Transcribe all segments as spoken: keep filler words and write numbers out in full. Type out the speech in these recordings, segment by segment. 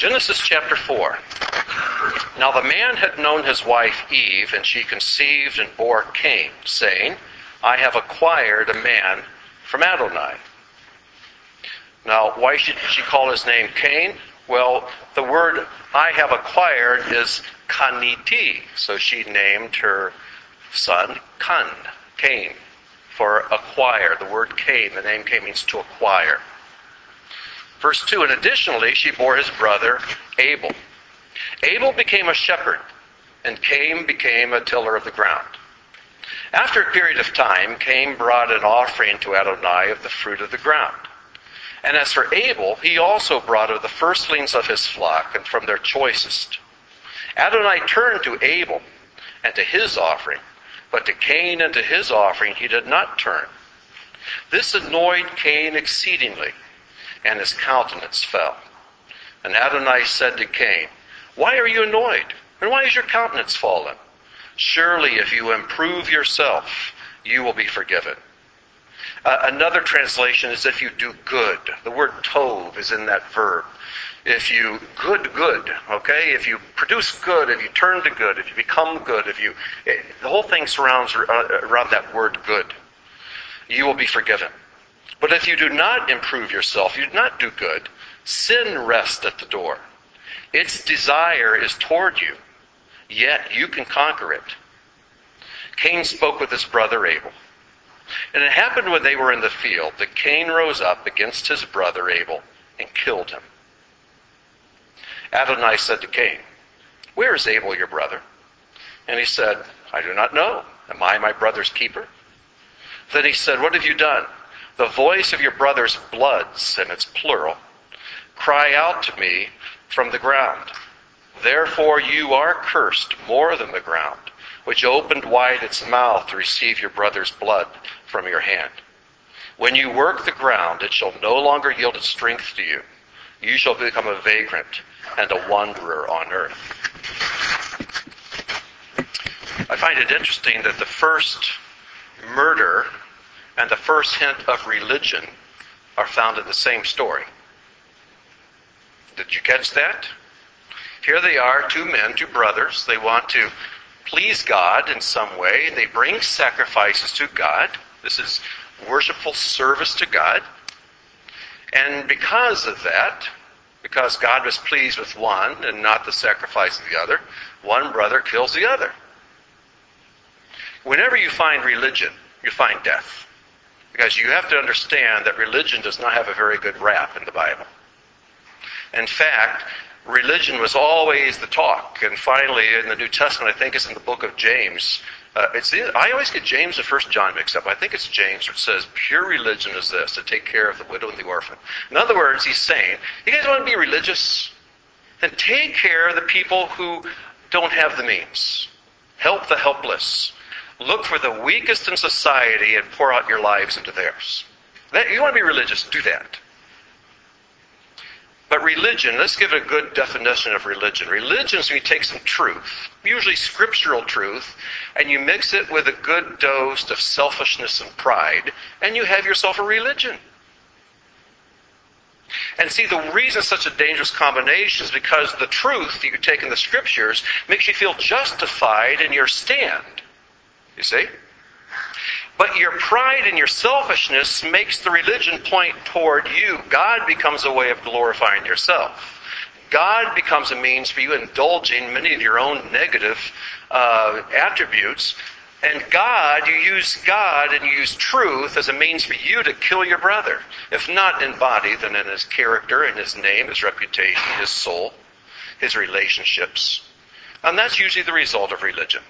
Genesis chapter four. Now the man had known his wife Eve, and she conceived and bore Cain, saying, I have acquired a man from Adonai. Now, why should she call his name Cain? Well, the word I have acquired is kaniti. So she named her son Can, Cain, for acquire. The word Cain, the name Cain means to acquire. Verse two, and additionally, she bore his brother Abel. Abel became a shepherd, and Cain became a tiller of the ground. After a period of time, Cain brought an offering to Adonai of the fruit of the ground. And as for Abel, he also brought of the firstlings of his flock and from their choicest. Adonai turned to Abel and to his offering, but to Cain and to his offering he did not turn. This annoyed Cain exceedingly, and his countenance fell. And Adonai said to Cain, Why are you annoyed? And why is your countenance fallen? Surely if you improve yourself, you will be forgiven. Uh, another translation is if you do good. The word tov is in that verb. If you good, good, okay? If you produce good, if you turn to good, if you become good, if you, it, the whole thing surrounds around that word good. You will be forgiven. But if you do not improve yourself, you do not do good, sin rests at the door. Its desire is toward you, yet you can conquer it. Cain spoke with his brother Abel. And it happened when they were in the field that Cain rose up against his brother Abel and killed him. Adonai said to Cain, Where is Abel your brother? And he said, I do not know. Am I my brother's keeper? Then he said, What have you done? The voice of your brother's bloods, and it's plural, cry out to me from the ground. Therefore you are cursed more than the ground, which opened wide its mouth to receive your brother's blood from your hand. When you work the ground, it shall no longer yield its strength to you. You shall become a vagrant and a wanderer on earth. I find it interesting that the first murder and the first hint of religion are found in the same story. Did you catch that? Here they are, two men, two brothers. They want to please God in some way. They bring sacrifices to God. This is worshipful service to God. And because of that, because God was pleased with one and not the sacrifice of the other, one brother kills the other. Whenever you find religion, you find death. Because you have to understand that religion does not have a very good rap in the Bible. In fact, religion was always the talk. And finally, in the New Testament, I think it's in the book of James. Uh, it's I always get James and First John mixed up. I think it's James where it says, pure religion is this, to take care of the widow and the orphan. In other words, he's saying, you guys want to be religious? Then take care of the people who don't have the means. Help the helpless. Look for the weakest in society and pour out your lives into theirs. That, you want to be religious, do that. But religion, let's give a good definition of religion. Religion is when you take some truth, usually scriptural truth, and you mix it with a good dose of selfishness and pride, and you have yourself a religion. And see, the reason it's such a dangerous combination is because the truth that you take in the scriptures makes you feel justified in your stand. You see? But your pride and your selfishness makes the religion point toward you. God becomes a way of glorifying yourself. God becomes a means for you indulging many of your own negative uh, attributes. And God, you use God and you use truth as a means for you to kill your brother. If not in body, then in his character, in his name, his reputation, his soul, his relationships. And that's usually the result of religion.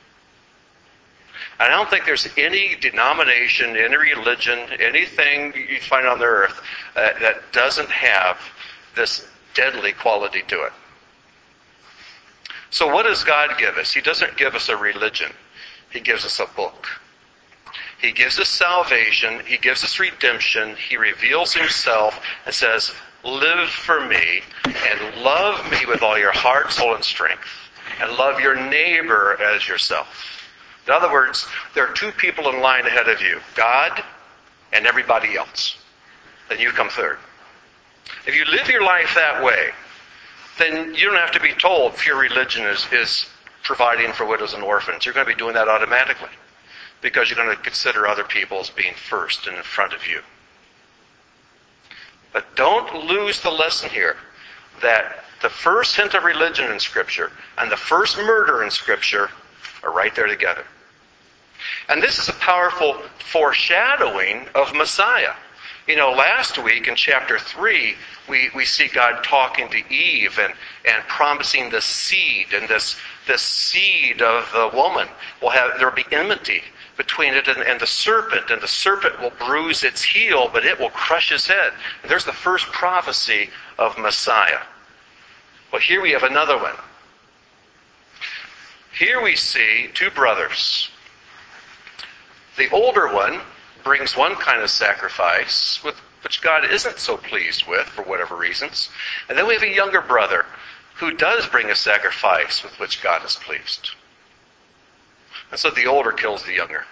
I don't think there's any denomination, any religion, anything you find on the earth uh, that doesn't have this deadly quality to it. So what does God give us? He doesn't give us a religion. He gives us a book. He gives us salvation. He gives us redemption. He reveals himself and says, live for me and love me with all your heart, soul, and strength. And love your neighbor as yourself. In other words, there are two people in line ahead of you, God and everybody else. Then you come third. If you live your life that way, then you don't have to be told pure religion is, is providing for widows and orphans. You're going to be doing that automatically because you're going to consider other people as being first and in front of you. But don't lose the lesson here that the first hint of religion in Scripture and the first murder in Scripture are right there together. And this is a powerful foreshadowing of Messiah. You know, last week in chapter three, we, we see God talking to Eve and, and promising the seed, and this, this seed of the woman will have, there will be enmity between it and, and the serpent, and the serpent will bruise its heel, but it will crush his head. And there's the first prophecy of Messiah. Well, here we have another one. Here we see two brothers. The older one brings one kind of sacrifice, with, which God isn't so pleased with for whatever reasons. And then we have a younger brother who does bring a sacrifice with which God is pleased. And so the older kills the younger.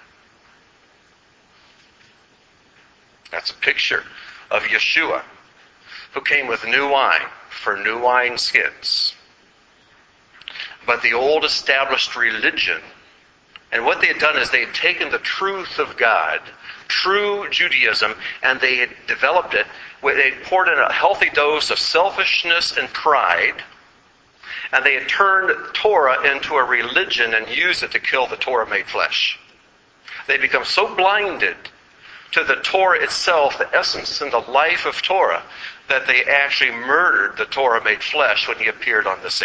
That's a picture of Yeshua, who came with new wine for new wine skins. But the old established religion, and what they had done is they had taken the truth of God, true Judaism, and they had developed it. They had poured in a healthy dose of selfishness and pride, and they had turned Torah into a religion and used it to kill the Torah made flesh. They had become so blinded to the Torah itself, the essence and the life of Torah, that they actually murdered the Torah made flesh when he appeared on the scene.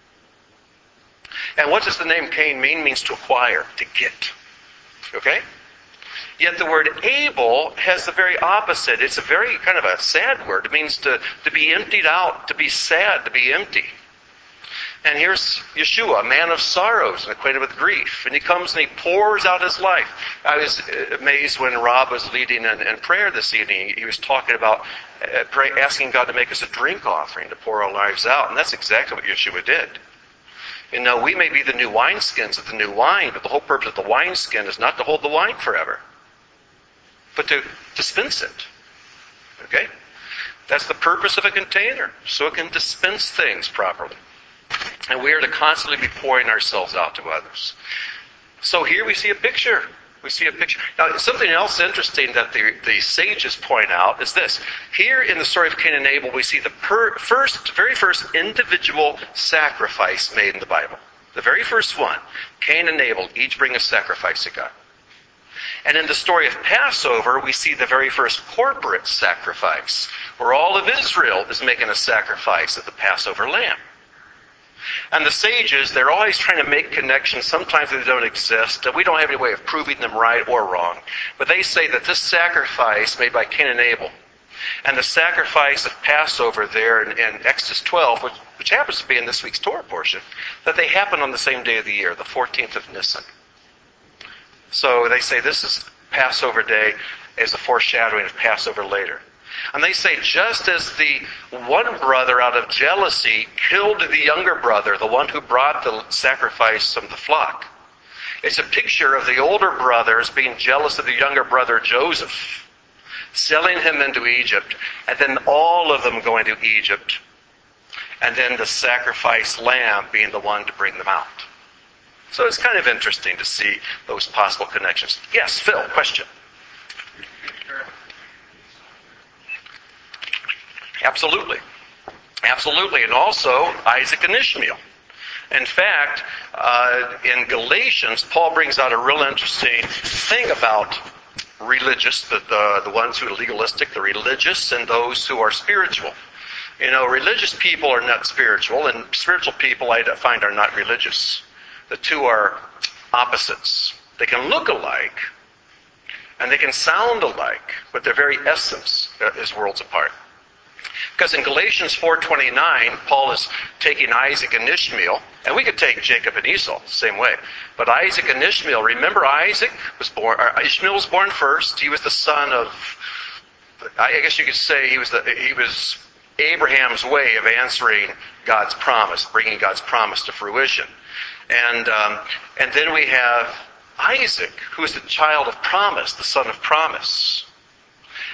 And what does the name Cain mean? It means to acquire, to get. Okay? Yet the word Abel has the very opposite. It's a very kind of a sad word. It means to, to be emptied out, to be sad, to be empty. And here's Yeshua, a man of sorrows and acquainted with grief. And he comes and he pours out his life. I was amazed when Rob was leading in, in prayer this evening. He was talking about uh, pray, asking God to make us a drink offering, to pour our lives out. And that's exactly what Yeshua did. You know, we may be the new wineskins of the new wine, but the whole purpose of the wineskin is not to hold the wine forever, but to dispense it. Okay? That's the purpose of a container, so it can dispense things properly. And we are to constantly be pouring ourselves out to others. So here we see a picture. We see a picture. Now, something else interesting that the, the sages point out is this. Here in the story of Cain and Abel, we see the per, first, very first individual sacrifice made in the Bible. The very first one. Cain and Abel each bring a sacrifice to God. And in the story of Passover, we see the very first corporate sacrifice, where all of Israel is making a sacrifice of the Passover lamb. And the sages, they're always trying to make connections. Sometimes they don't exist. We don't have any way of proving them right or wrong. But they say that this sacrifice made by Cain and Abel and the sacrifice of Passover there in, in Exodus twelve, which, which happens to be in this week's Torah portion, that they happen on the same day of the year, the fourteenth of Nisan. So they say this is Passover day as a foreshadowing of Passover later. And they say just as the one brother out of jealousy killed the younger brother, the one who brought the sacrifice of the flock, it's a picture of the older brothers being jealous of the younger brother Joseph, selling him into Egypt, and then all of them going to Egypt, and then the sacrifice lamb being the one to bring them out. So it's kind of interesting to see those possible connections. Yes, Phil, question. Absolutely. Absolutely. And also Isaac and Ishmael. In fact, uh, in Galatians, Paul brings out a real interesting thing about religious, the, the, the ones who are legalistic, the religious, and those who are spiritual. You know, religious people are not spiritual, and spiritual people I find are not religious. The two are opposites. They can look alike, and they can sound alike, but their very essence is worlds apart. Because in Galatians four twenty-nine, Paul is taking Isaac and Ishmael, and we could take Jacob and Esau the same way. But Isaac and Ishmael, remember Isaac was born, or Ishmael was born first. He was the son of, I guess you could say he was the, he was Abraham's way of answering God's promise, bringing God's promise to fruition. And um, and then we have Isaac, who is the child of promise, the son of promise.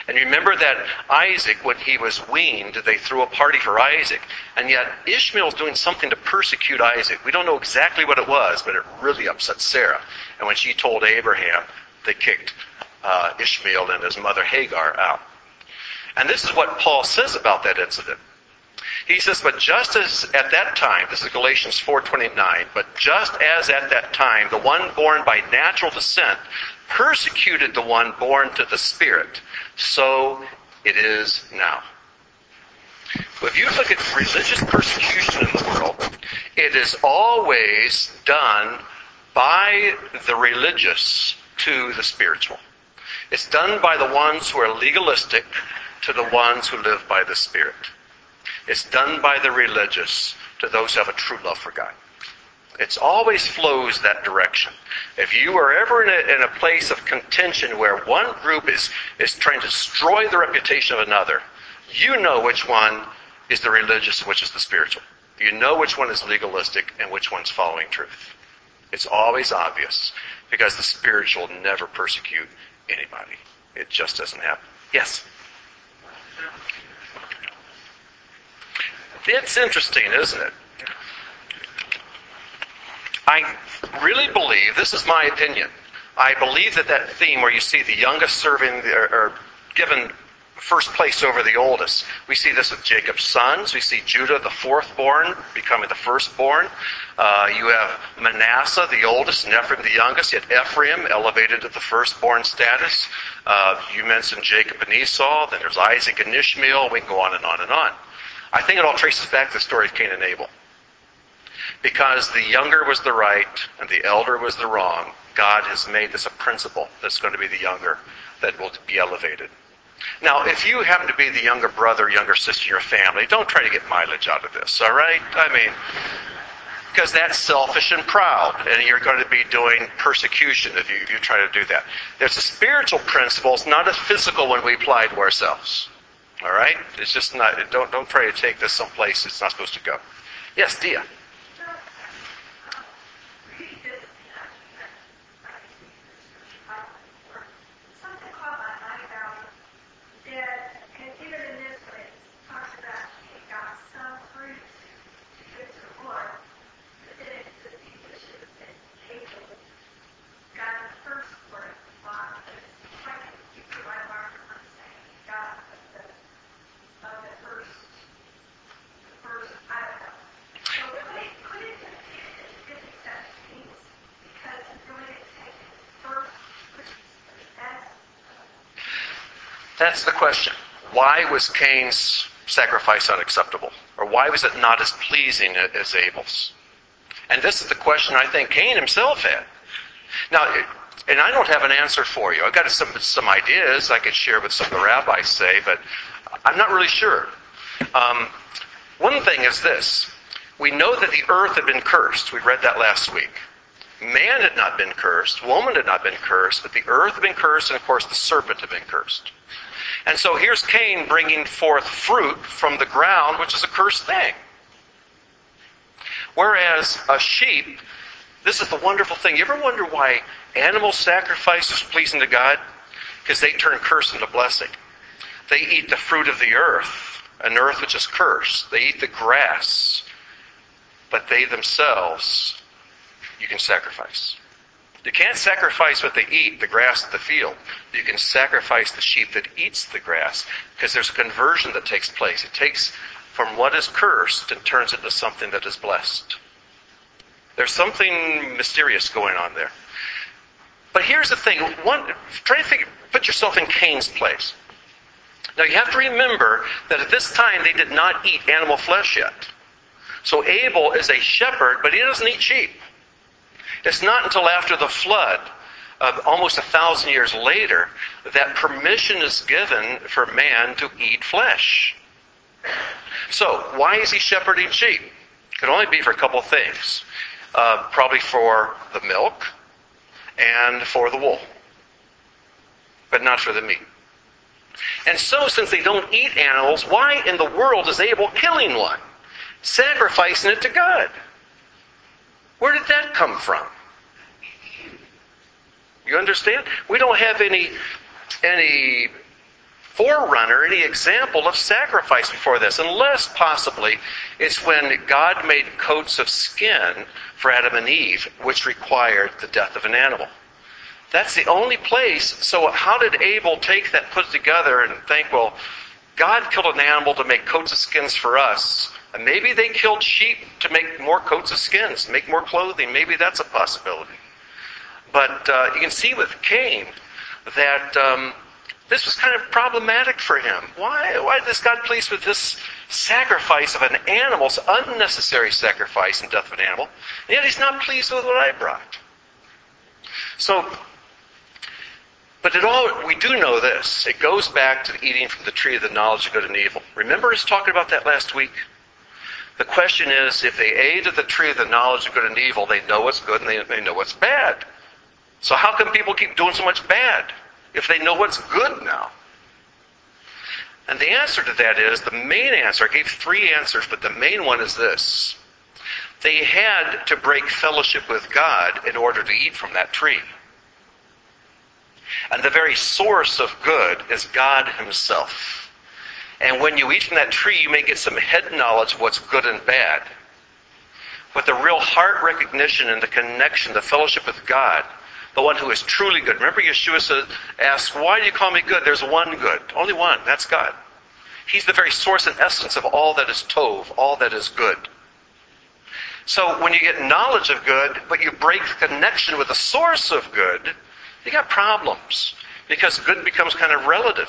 And remember that Isaac, when he was weaned, they threw a party for Isaac. And yet Ishmael's doing something to persecute Isaac. We don't know exactly what it was, but it really upset Sarah. And when she told Abraham, they kicked uh, Ishmael and his mother Hagar out. And this is what Paul says about that incident. He says, but just as at that time, this is Galatians four twenty-nine, but just as at that time the one born by natural descent persecuted the one born to the Spirit, so it is now. If you look at religious persecution in the world, it is always done by the religious to the spiritual. It's done by the ones who are legalistic to the ones who live by the Spirit. It's done by the religious to those who have a true love for God. It always flows that direction. If you are ever in a, in a place of contention where one group is, is trying to destroy the reputation of another, you know which one is the religious and which is the spiritual. You know which one is legalistic and which one's following truth. It's always obvious because the spiritual never persecute anybody. It just doesn't happen. Yes? It's interesting, isn't it? I really believe, this is my opinion, I believe that that theme where you see the youngest serving, the, or, or given first place over the oldest. We see this with Jacob's sons. We see Judah, the fourth-born, becoming the firstborn. Uh, you have Manasseh, the oldest, and Ephraim, the youngest, yet Ephraim elevated to the firstborn status. Uh, you mentioned Jacob and Esau. Then there's Isaac and Ishmael. We can go on and on and on. I think it all traces back to the story of Cain and Abel. Because the younger was the right and the elder was the wrong, God has made this a principle that's going to be the younger that will be elevated. Now, if you happen to be the younger brother, younger sister in your family, don't try to get mileage out of this, all right? I mean, because that's selfish and proud, and you're going to be doing persecution if you, if you try to do that. There's a spiritual principle. It's not a physical one we apply to ourselves. All right? It's just not, don't, don't try to take this someplace it's not supposed to go. Yes, Dia. That's the question. Why was Cain's sacrifice unacceptable? Or why was it not as pleasing as Abel's? And this is the question I think Cain himself had. Now, and I don't have an answer for you. I've got some, some ideas I could share with some of the rabbis say, but I'm not really sure. Um, one thing is this. We know that the earth had been cursed. We read that last week. Man had not been cursed. Woman had not been cursed. But the earth had been cursed, and of course the serpent had been cursed. And so here's Cain bringing forth fruit from the ground, which is a cursed thing. Whereas a sheep, this is the wonderful thing. You ever wonder why animal sacrifice is pleasing to God? Because they turn curse into blessing. They eat the fruit of the earth, an earth which is cursed. They eat the grass, but they themselves, you can sacrifice. You can't sacrifice what they eat, the grass of the field. You can sacrifice the sheep that eats the grass, because there's a conversion that takes place. It takes from what is cursed and turns it into something that is blessed. There's something mysterious going on there. But here's the thing. One, try to figure, put yourself in Cain's place. Now you have to remember that at this time they did not eat animal flesh yet. So Abel is a shepherd, but he doesn't eat sheep. It's not until after the flood, uh, almost a thousand years later, that permission is given for man to eat flesh. So, why is he shepherding sheep? It could only be for a couple of things. Uh, probably for the milk and for the wool, but not for the meat. And so, since they don't eat animals, why in the world is Abel killing one? Sacrificing it to God. Where did that come from? You understand? We don't have any any forerunner, any example of sacrifice before this, unless possibly it's when God made coats of skin for Adam and Eve, which required the death of an animal. That's the only place. So how did Abel take that, put it together, and think, well, God killed an animal to make coats of skins for us, and maybe they killed sheep to make more coats of skins, make more clothing. Maybe that's a possibility. But uh, you can see with Cain that um, this was kind of problematic for him. Why, why is God pleased with this sacrifice of an animal, it's unnecessary sacrifice and death of an animal, and yet he's not pleased with what I brought? So, but it all, we do know this. It goes back to eating from the tree of the knowledge of good and evil. Remember us talking about that last week? The question is, if they ate of the tree of the knowledge of good and evil, they know what's good and they, they know what's bad. So how come people keep doing so much bad if they know what's good now? And the answer to that is, the main answer, I gave three answers, but the main one is this. They had to break fellowship with God in order to eat from that tree. And the very source of good is God himself. And when you eat from that tree, you may get some head knowledge of what's good and bad. But the real heart recognition and the connection, the fellowship with God, the one who is truly good. Remember, Yeshua said, asked, why do you call me good? There's one good. Only one. That's God. He's the very source and essence of all that is tov, all that is good. So when you get knowledge of good, but you break the connection with the source of good, you got problems. Because good becomes kind of relative.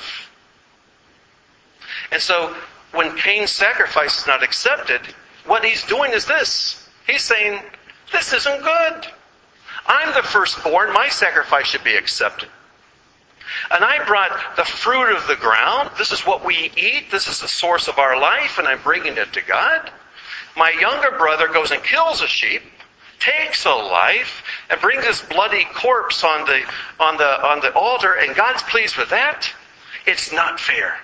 And so when Cain's sacrifice is not accepted, what he's doing is this. He's saying, this isn't good. I'm the firstborn. My sacrifice should be accepted. And I brought the fruit of the ground. This is what we eat. This is the source of our life, and I'm bringing it to God. My younger brother goes and kills a sheep, takes a life, and brings his bloody corpse on the, on the, on the altar, and God's pleased with that. It's not fair.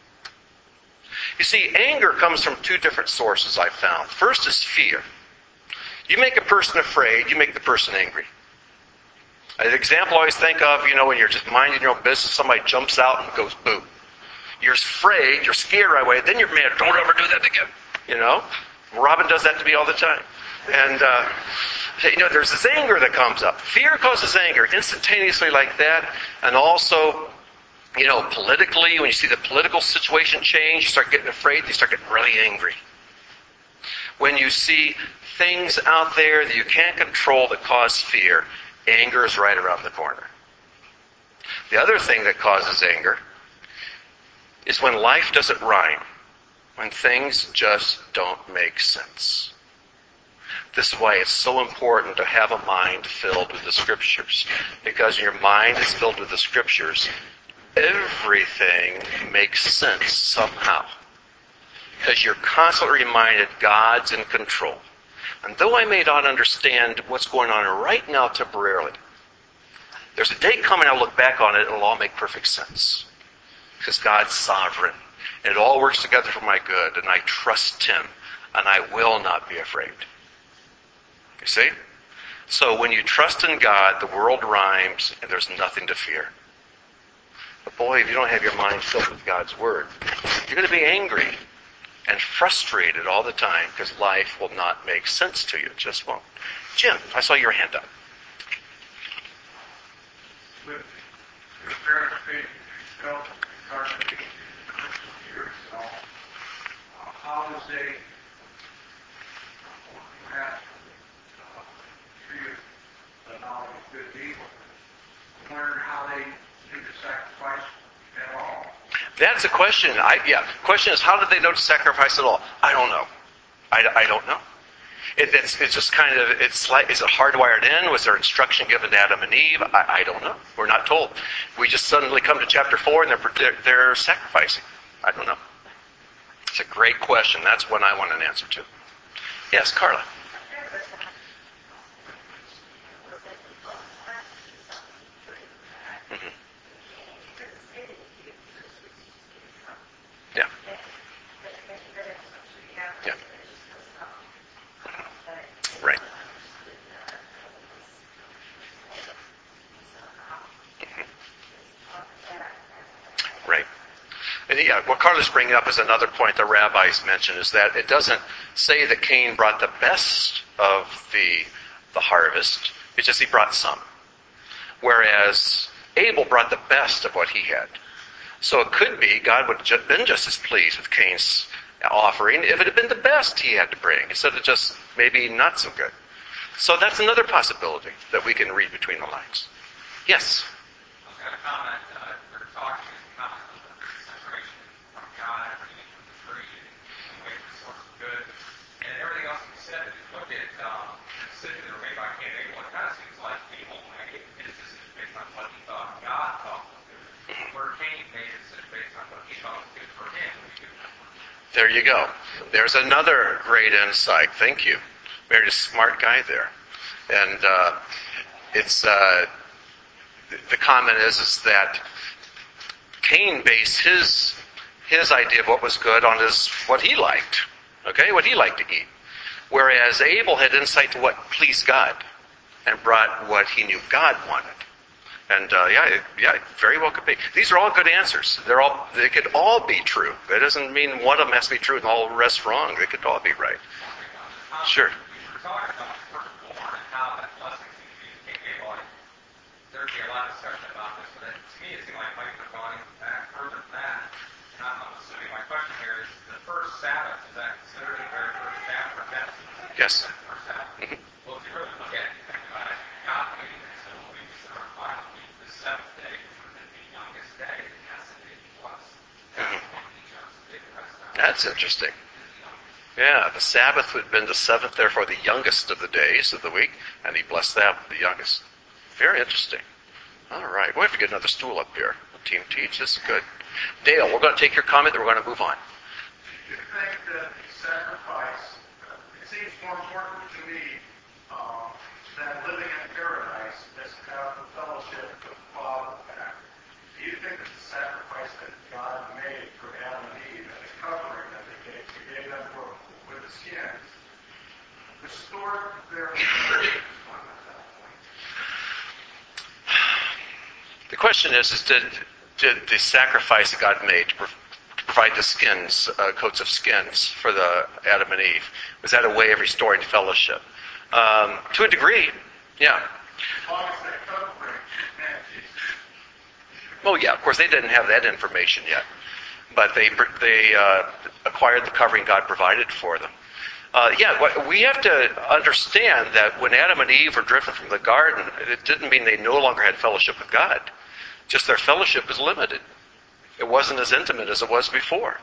You see, anger comes from two different sources I've found. First is fear. You make a person afraid, you make the person angry. An example I always think of, you know, when you're just minding your own business, somebody jumps out and goes boo. You're afraid, you're scared right away, then you're mad, don't ever do that again. You know? Robin does that to me all the time. And, uh, you know, there's this anger that comes up. Fear causes anger instantaneously like that. And also, you know, politically, when you see the political situation change, you start getting afraid, you start getting really angry. When you see things out there that you can't control that cause fear, anger is right around the corner. The other thing that causes anger is when life doesn't rhyme, when things just don't make sense. This is why it's so important to have a mind filled with the Scriptures. Because when your mind is filled with the Scriptures, everything makes sense somehow. Because you're constantly reminded God's in control. And though I may not understand what's going on right now temporarily, there's a day coming I'll look back on it and it'll all make perfect sense. Because God's sovereign. And it all works together for my good. And I trust Him. And I will not be afraid. You see? So when you trust in God, the world rhymes and there's nothing to fear. But boy, if you don't have your mind filled with God's Word, you're going to be angry and frustrated all the time because life will not make sense to you. It just won't. Jim, I saw your hand up. With your parents being felt incarnated years and all, uh, how does they have uh, treated the knowledge of good and evil? Learn how they do the sacrifice at all. That's a question. I, yeah. Question is, how did they know to sacrifice at all? I don't know. I, I don't know. It, it's, it's just kind of, it's like, is it hardwired in? Was there instruction given to Adam and Eve? I, I don't know. We're not told. We just suddenly come to chapter four and they're, they're, they're sacrificing. I don't know. It's a great question. That's one I want an answer to. Yes, Carla. Mm-hmm. Yeah. Yeah. Right. Mm-hmm. Right. yeah, what Carla's bringing up is another point the rabbis mention, is that it doesn't say that Cain brought the best of the, the harvest. It's just he brought some. Whereas Abel brought the best of what he had. So it could be God would have been just as pleased with Cain's offering if it had been the best he had to bring, instead of just maybe not so good. So that's another possibility that we can read between the lines. Yes? I was going to comment, uh, we're talking about the separation from God, everything from the tree, and away from the source of good, and everything else you said. If you look at um, the decisions that were made by Cain and Abel, it kind of seems like Abel made his decision based on what he thought God thought was good, where Cain made a decision based on what he thought was good for him. There you go. There's another great insight. Thank you. Very smart guy there. And uh, it's uh, the comment is is that Cain based his his idea of what was good on his what he liked. Okay, what he liked to eat. Whereas Abel had insight to what pleased God and brought what he knew God wanted. And uh, yeah, it, yeah, it very well could be. These are all good answers. They're all they could all be true. That doesn't mean one of them has to be true and all the rest wrong. They could all be right. Sure. We're talking about the firstborn and how that blessing seems to be Cain and Abel. There'd be a lot of discussion about this, but to me it seemed like Mike was going back further than that. And I'm assuming my question here is the first Sabbath, is that considered the very first Sabbath for Genesis? Yes. First Sabbath. Mm-hmm. Well, if you really look at it, you think about it, God made it so weeks that are final. The seventh day was the youngest day, and that's the day he was. That's interesting. Yeah, the Sabbath would have been the seventh, therefore the youngest of the days of the week, and he blessed that, the youngest. Very interesting. All right, we'll have to get another stool up here. Team Teach, this is good. Dale, we're going to take your comment, then we're going to move on. Do you think that sacrifice, it seems more important to me um, than living in paradise is to have the fellowship with the Father back. Do you think that the sacrifice that God made for Adam and Eve and the covering that they gave, he gave them for, with the skins, restored their purity on that point? The question is, is did, did the sacrifice that God made to provide the skins, uh, coats of skins for the Adam and Eve, was that a way of restoring fellowship? Um, to a degree, yeah. As long as they covering and Jesus. Well, yeah, of course, they didn't have that information yet. But they they uh, acquired the covering God provided for them. Uh, yeah, we have to understand that when Adam and Eve were driven from the garden, it didn't mean they no longer had fellowship with God. Just their fellowship was limited. It wasn't as intimate as it was before.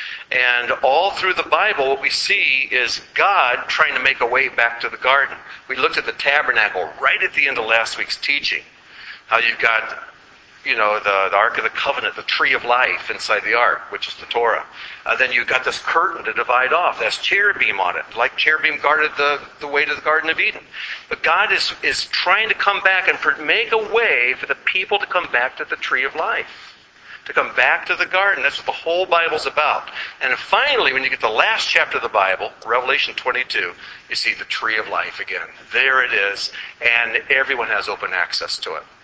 And all through the Bible, what we see is God trying to make a way back to the garden. We looked at the tabernacle right at the end of last week's teaching. How you've got, you know, the, the Ark of the Covenant, the tree of life inside the Ark, which is the Torah. Uh, then you've got this curtain to divide off. That's cherubim on it, like cherubim guarded the, the way to the Garden of Eden. But God is, is trying to come back and make a way for the people to come back to the tree of life. To come back to the garden. That's what the whole Bible's about. And finally, when you get to the last chapter of the Bible, Revelation twenty-two, you see the tree of life again. There it is. And everyone has open access to it.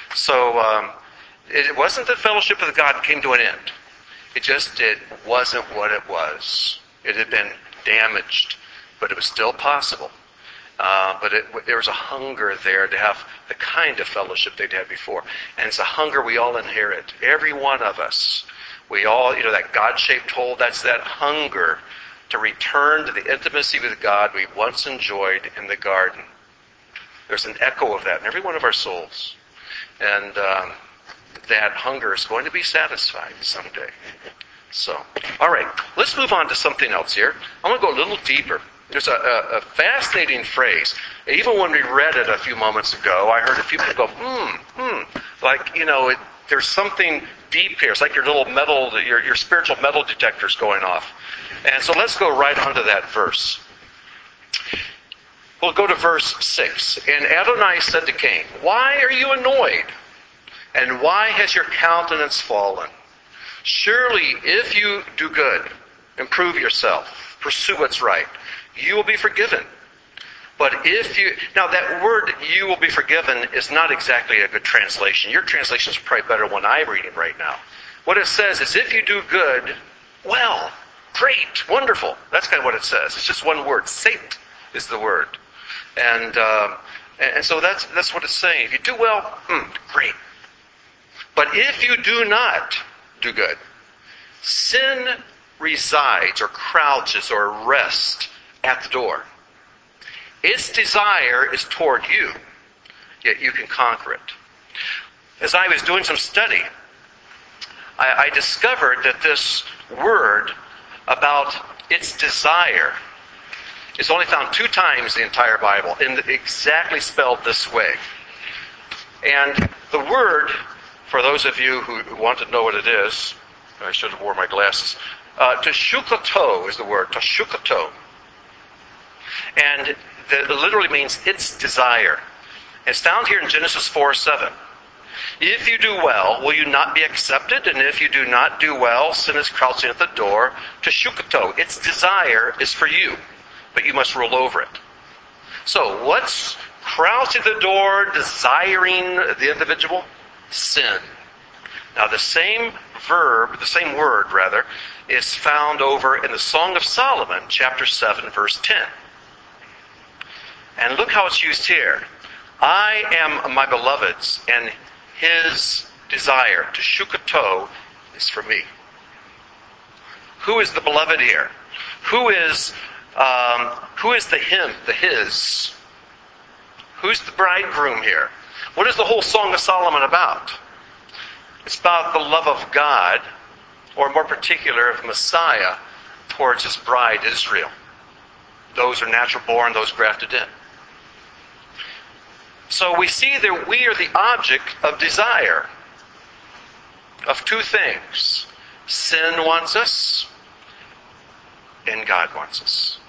So um, it wasn't that fellowship with God came to an end. It just it wasn't what it was. It had been damaged. But it was still possible. Uh, but it, there was a hunger there to have the kind of fellowship they'd had before. And it's a hunger we all inherit. Every one of us. We all, you know, that God-shaped hole, that's that hunger to return to the intimacy with God we once enjoyed in the garden. There's an echo of that in every one of our souls. And um, that hunger is going to be satisfied someday. So, all right, let's move on to something else here. I want to go a little deeper. There's a, a, a fascinating phrase. Even when we read it a few moments ago, I heard a few people go, hmm, hmm. Like, you know, it, there's something deep here. It's like your little metal, your, your spiritual metal detector's going off. And so let's go right onto that verse. We'll go to verse six. And Adonai said to Cain, "Why are you annoyed? And why has your countenance fallen? Surely if you do good, improve yourself, pursue what's right, you will be forgiven. But if you..." Now that word, "you will be forgiven," is not exactly a good translation. Your translation is probably better than one I'm reading right now. What it says is, if you do good, well, great, wonderful. That's kind of what it says. It's just one word. Sate is the word. And uh, and so that's that's what it's saying. If you do well, hmm, great. But if you do not do good, sin resides or crouches or rests at the door. Its desire is toward you, yet you can conquer it. As I was doing some study, I, I discovered that this word about its desire is only found two times in the entire Bible, and exactly spelled this way. And the word, for those of you who, who want to know what it is, I should have worn my glasses, uh, teshukato is the word, teshukato. And that literally means its desire. It's found here in Genesis four seven. If you do well, will you not be accepted? And if you do not do well, sin is crouching at the door. Teshukato, its desire is for you, but you must rule over it. So, what's crouching at the door, desiring the individual? Sin. Now, the same verb, the same word, rather, is found over in the Song of Solomon, chapter seven, verse ten. And look how it's used here. I am my beloved's, and his desire, teshukato, is for me. Who is the beloved here? Who is um, who is the him, the his? Who's the bridegroom here? What is the whole Song of Solomon about? It's about the love of God, or more particular of Messiah, towards his bride Israel. Those are natural born, those grafted in. So we see that we are the object of desire of two things. Sin wants us, and God wants us.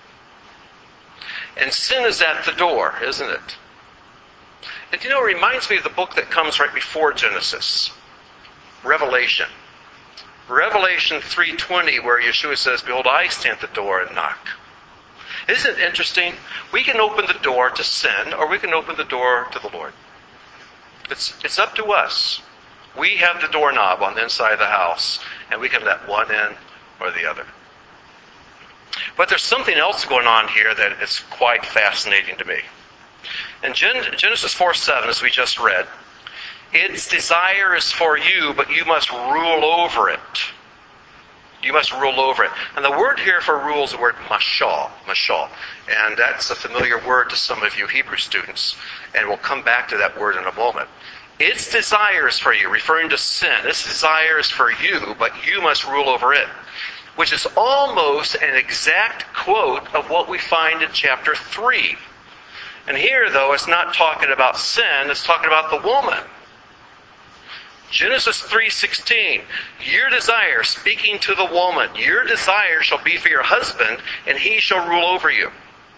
And sin is at the door, isn't it? And you know, it reminds me of the book that comes right before Genesis, Revelation. Revelation three twenty, where Yeshua says, "Behold, I stand at the door and knock." Isn't it interesting? We can open the door to sin, or we can open the door to the Lord. It's, it's up to us. We have the doorknob on the inside of the house, and we can let one in or the other. But there's something else going on here that is quite fascinating to me. In Gen- Genesis four seven, as we just read, its desire is for you, but you must rule over it. You must rule over it. And the word here for rule is the word mashal, mashal. And that's a familiar word to some of you Hebrew students. And we'll come back to that word in a moment. Its desire is for you, referring to sin. Its desire is for you, but you must rule over it. Which is almost an exact quote of what we find in chapter three. And here, though, it's not talking about sin, it's talking about the woman. Genesis three sixteen, your desire, speaking to the woman, your desire shall be for your husband, and he shall rule over you.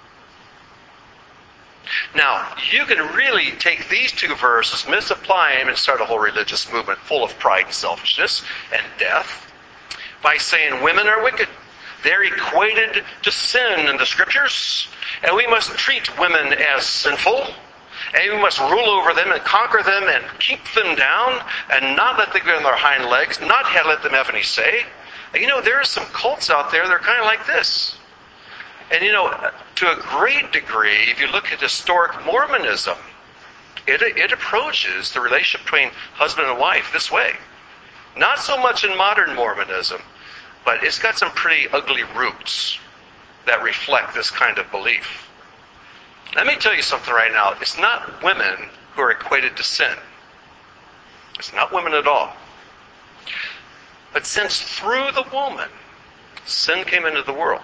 Now, you can really take these two verses, misapply them, and start a whole religious movement full of pride and selfishness and death by saying women are wicked. They're equated to sin in the scriptures, and we must treat women as sinful. And we must rule over them and conquer them and keep them down and not let them get on their hind legs, not let them have any say. And you know, there are some cults out there that are kind of like this. And you know, to a great degree, if you look at historic Mormonism, it, it approaches the relationship between husband and wife this way. Not so much in modern Mormonism, but it's got some pretty ugly roots that reflect this kind of belief. Let me tell you something right now. It's not women who are equated to sin. It's not women at all. But since through the woman, sin came into the world,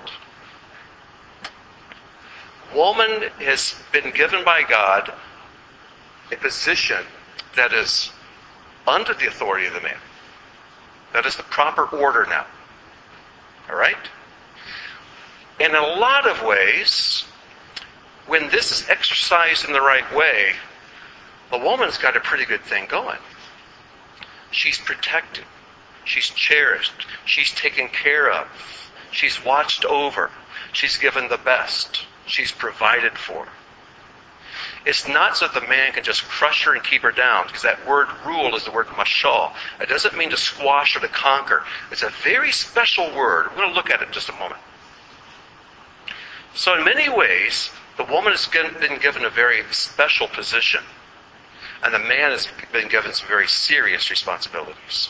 woman has been given by God a position that is under the authority of the man. That is the proper order now. All right? And in a lot of ways, when this is exercised in the right way, the woman's got a pretty good thing going. She's protected. She's cherished. She's taken care of. She's watched over. She's given the best. She's provided for. It's not so that the man can just crush her and keep her down, because that word rule is the word mashal. It doesn't mean to squash or to conquer. It's a very special word. We're going to look at it in just a moment. So in many ways, the woman has been given a very special position, and the man has been given some very serious responsibilities.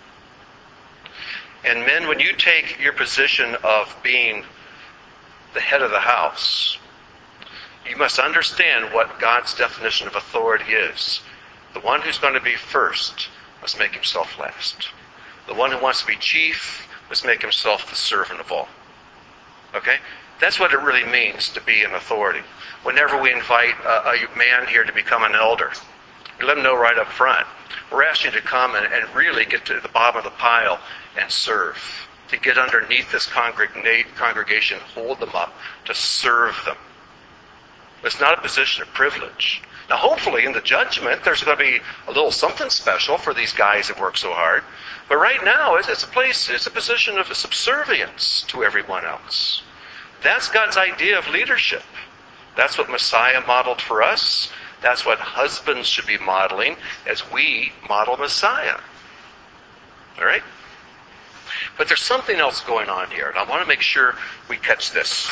And men, when you take your position of being the head of the house, you must understand what God's definition of authority is. The one who's going to be first must make himself last. The one who wants to be chief must make himself the servant of all. Okay? That's what it really means to be an authority. Whenever we invite a, a man here to become an elder, we let him know right up front, we're asking you to come and, and really get to the bottom of the pile and serve. To get underneath this congregation, hold them up, to serve them. It's not a position of privilege. Now, hopefully, in the judgment, there's going to be a little something special for these guys that work so hard. But right now, it's a place, it's a position of subservience to everyone else. That's God's idea of leadership. That's what Messiah modeled for us. That's what husbands should be modeling as we model Messiah. All right? But there's something else going on here, and I want to make sure we catch this.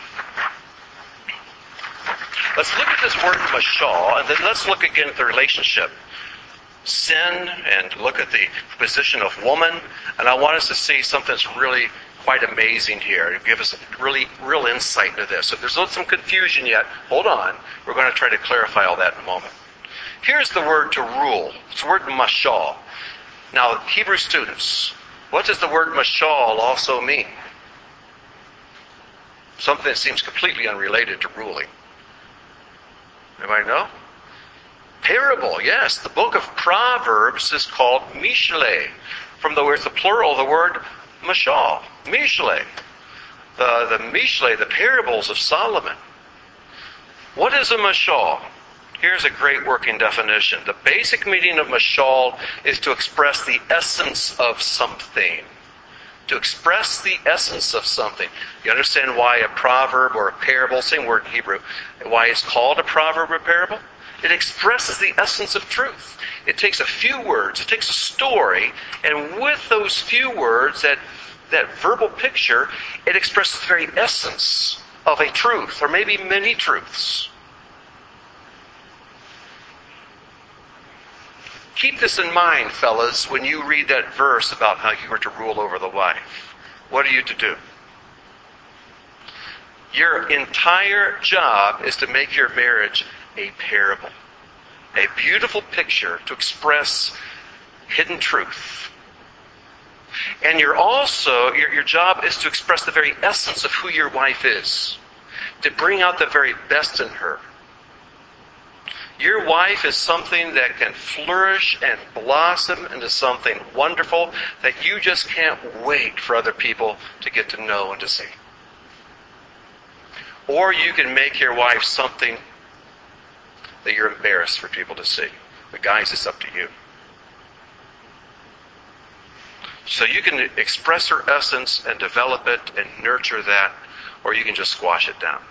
Let's look at this word mashal, and then let's look again at the relationship. Sin, and look at the position of woman, and I want us to see something that's really quite amazing here. It'll give us really real insight into this. If there's some confusion yet, hold on. We're going to try to clarify all that in a moment. Here's the word to rule. It's the word mashal. Now, Hebrew students, what does the word mashal also mean? Something that seems completely unrelated to ruling. Anybody know? Parable, yes. The book of Proverbs is called Mishle. From the word, the plural, the word mashal. Mishle. The, the Mishle, the parables of Solomon. What is a mashal? Here's a great working definition. The basic meaning of mashal is to express the essence of something. To express the essence of something. You understand why a proverb or a parable, same word in Hebrew, why it's called a proverb or a parable? It expresses the essence of truth. It takes a few words, it takes a story, and with those few words, that, that verbal picture, it expresses the very essence of a truth, or maybe many truths. Keep this in mind, fellas, when you read that verse about how you are to rule over the wife. What are you to do? Your entire job is to make your marriage a parable, a beautiful picture to express hidden truth. And you're also, your, your job is to express the very essence of who your wife is, to bring out the very best in her. Your wife is something that can flourish and blossom into something wonderful that you just can't wait for other people to get to know and to see. Or you can make your wife something that you're embarrassed for people to see. But guys, it's up to you. So you can express her essence and develop it and nurture that, or you can just squash it down.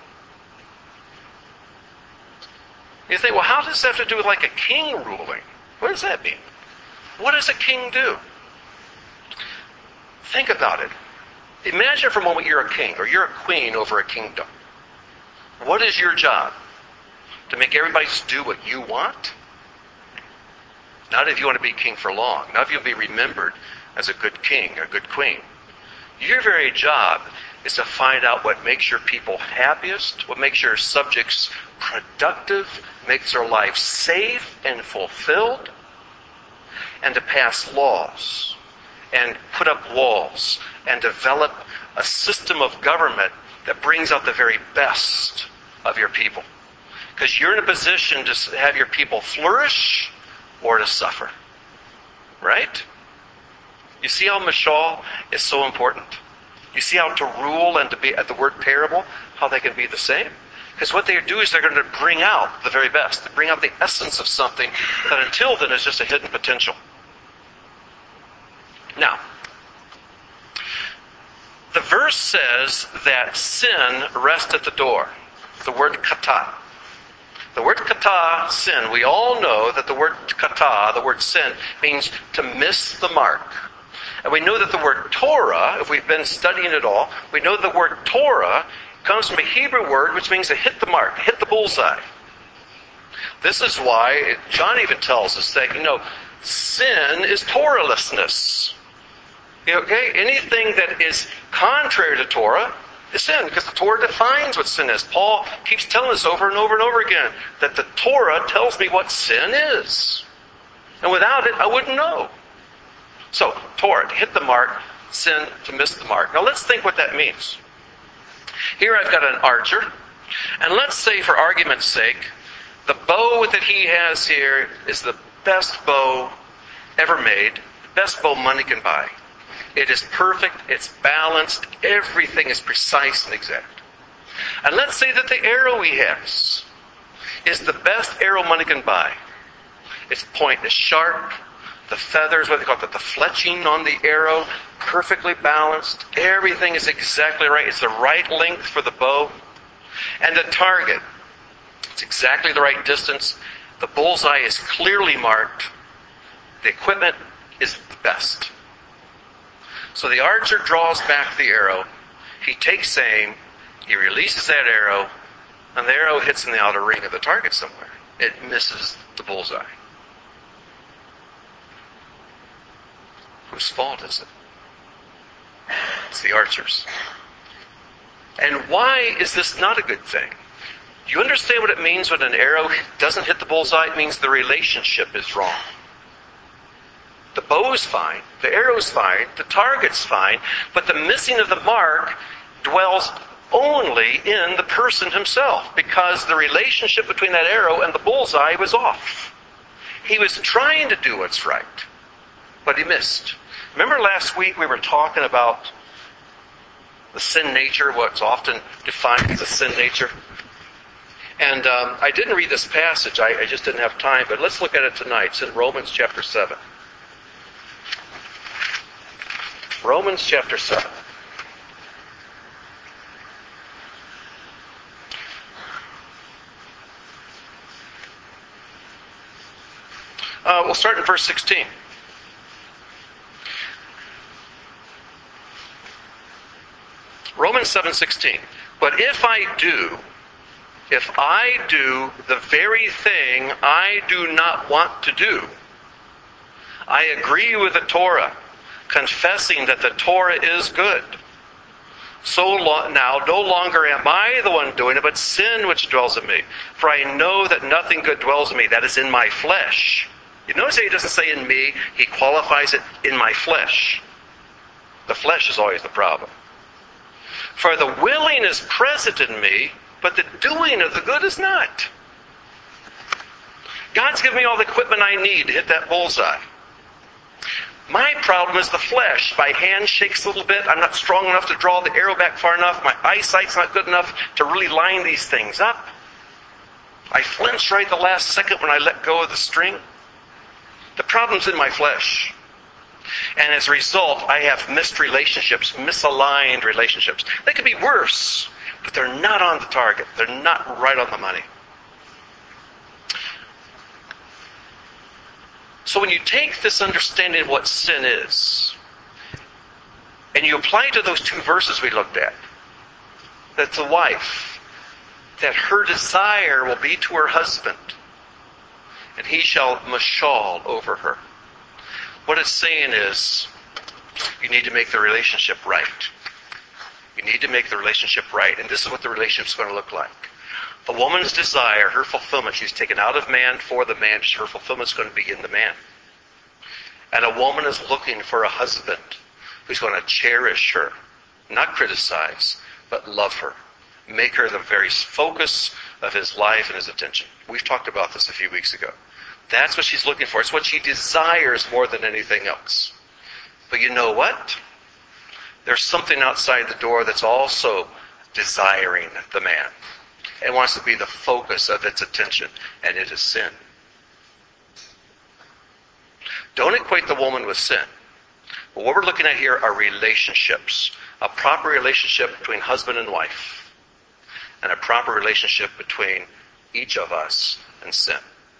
You think, well, how does this have to do with like a king ruling? What does that mean? What does a king do? Think about it. Imagine for a moment you're a king or you're a queen over a kingdom. What is your job? To make everybody just do what you want? Not if you want to be king for long. Not if you'll be remembered as a good king or a good queen. Your very job is to find out what makes your people happiest, what makes your subjects productive, makes their lives safe and fulfilled, and to pass laws and put up walls and develop a system of government that brings out the very best of your people. Because you're in a position to have your people flourish or to suffer. Right? You see how mashal is so important? You see how to rule and to be at the word parable, how they can be the same? Because what they do is they're going to bring out the very best. They bring out the essence of something that until then is just a hidden potential. Now, the verse says that sin rests at the door. The word kata. The word kata, sin, we all know that the word kata, the word sin, means to miss the mark. And we know that the word Torah, if we've been studying it all, we know the word Torah comes from a Hebrew word which means to hit the mark, to hit the bullseye. This is why John even tells us that, you know, sin is Torahlessness. Okay? Anything that is contrary to Torah is sin, because the Torah defines what sin is. Paul keeps telling us over and over and over again that the Torah tells me what sin is. And without it, I wouldn't know. So, Torah, to hit the mark, sin, to miss the mark. Now let's think what that means. Here I've got an archer, and let's say for argument's sake, the bow that he has here is the best bow ever made, the best bow money can buy. It is perfect, it's balanced, everything is precise and exact. And let's say that the arrow he has is the best arrow money can buy. Its point is sharp, the feathers, what they call it, the fletching on the arrow, perfectly balanced, everything is exactly right, it's the right length for the bow. And the target, it's exactly the right distance, the bullseye is clearly marked, the equipment is the best. So the archer draws back the arrow, he takes aim, he releases that arrow, and the arrow hits in the outer ring of the target somewhere. It misses the bullseye. Whose fault is it? It's the archer's. And why is this not a good thing? Do you understand what it means when an arrow doesn't hit the bullseye? It means the relationship is wrong. The bow's fine, the arrow's fine, the target's fine, but the missing of the mark dwells only in the person himself, because the relationship between that arrow and the bullseye was off. He was trying to do what's right, but he missed. Remember last week we were talking about the sin nature, what's often defined as a sin nature? And um, I didn't read this passage, I, I just didn't have time, but let's look at it tonight. It's in Romans chapter seven. Romans chapter seven. Uh, we'll start in verse sixteen. Romans seven sixteen. But if I do, if I do the very thing I do not want to do, I agree with the Torah, confessing that the Torah is good. So lo- now no longer am I the one doing it, but sin which dwells in me. For I know that nothing good dwells in me, that is in my flesh. You notice that he doesn't say in me, he qualifies it in my flesh. The flesh is always the problem. For the willing is present in me, but the doing of the good is not. God's given me all the equipment I need to hit that bullseye. My problem is the flesh. My hand shakes a little bit. I'm not strong enough to draw the arrow back far enough. My eyesight's not good enough to really line these things up. I flinch right the last second when I let go of the string. The problem's in my flesh. And as a result, I have missed relationships, misaligned relationships. They could be worse, but they're not on the target. They're not right on the money. So when you take this understanding of what sin is, and you apply it to those two verses we looked at, that the wife, that her desire will be to her husband, and he shall mashal over her. What it's saying is, you need to make the relationship right. You need to make the relationship right, and this is what the relationship's going to look like. The woman's desire, her fulfillment, she's taken out of man for the man. Her fulfillment's going to be in the man. And a woman is looking for a husband who's going to cherish her, not criticize, but love her. Make her the very focus of his life and his attention. We've talked about this a few weeks ago. That's what she's looking for. It's what she desires more than anything else. But you know what? There's something outside the door that's also desiring the man. It wants to be the focus of its attention, and it is sin. Don't equate the woman with sin. But what we're looking at here are relationships. A proper relationship between husband and wife. And a proper relationship between each of us, and sin.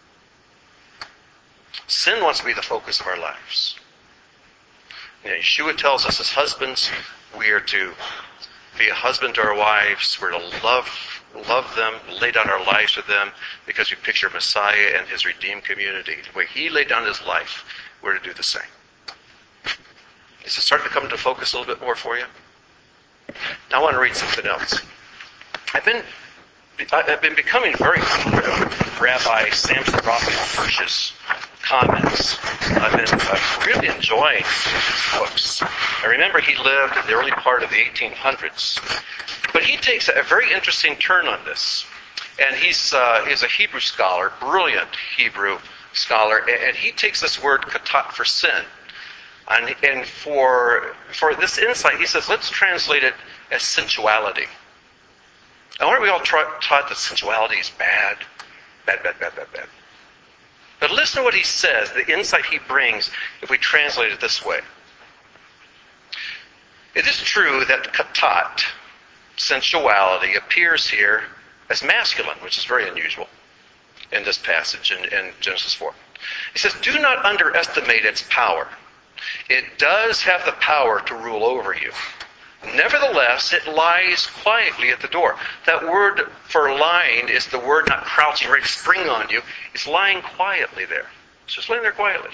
Sin wants to be the focus of our lives. You know, Yeshua tells us as husbands, we are to be a husband to our wives. We're to love love them, lay down our lives for them, because we picture Messiah and his redeemed community. The way he laid down his life, we're to do the same. Is it starting to come into focus a little bit more for you? Now I want to read something else. I've been I've been becoming very critical of Rabbi Samson Raphael Hirsch's comments. I've been uh, really enjoying his books. I remember he lived in the early part of the eighteen hundreds. But he takes a very interesting turn on this. And he's, uh, he's a Hebrew scholar, brilliant Hebrew scholar, and he takes this word katat for sin. And, and for, for this insight, he says, let's translate it as sensuality. And aren't we all tra- taught that sensuality is bad? Bad, bad, bad, bad, bad. But listen to what he says, the insight he brings if we translate it this way. It is true that katat, sensuality, appears here as masculine, which is very unusual in this passage in, in Genesis four. He says, do not underestimate its power. It does have the power to rule over you. Nevertheless, it lies quietly at the door. That word for lying is the word not crouching, ready to spring on you. It's lying quietly there. It's just laying there quietly.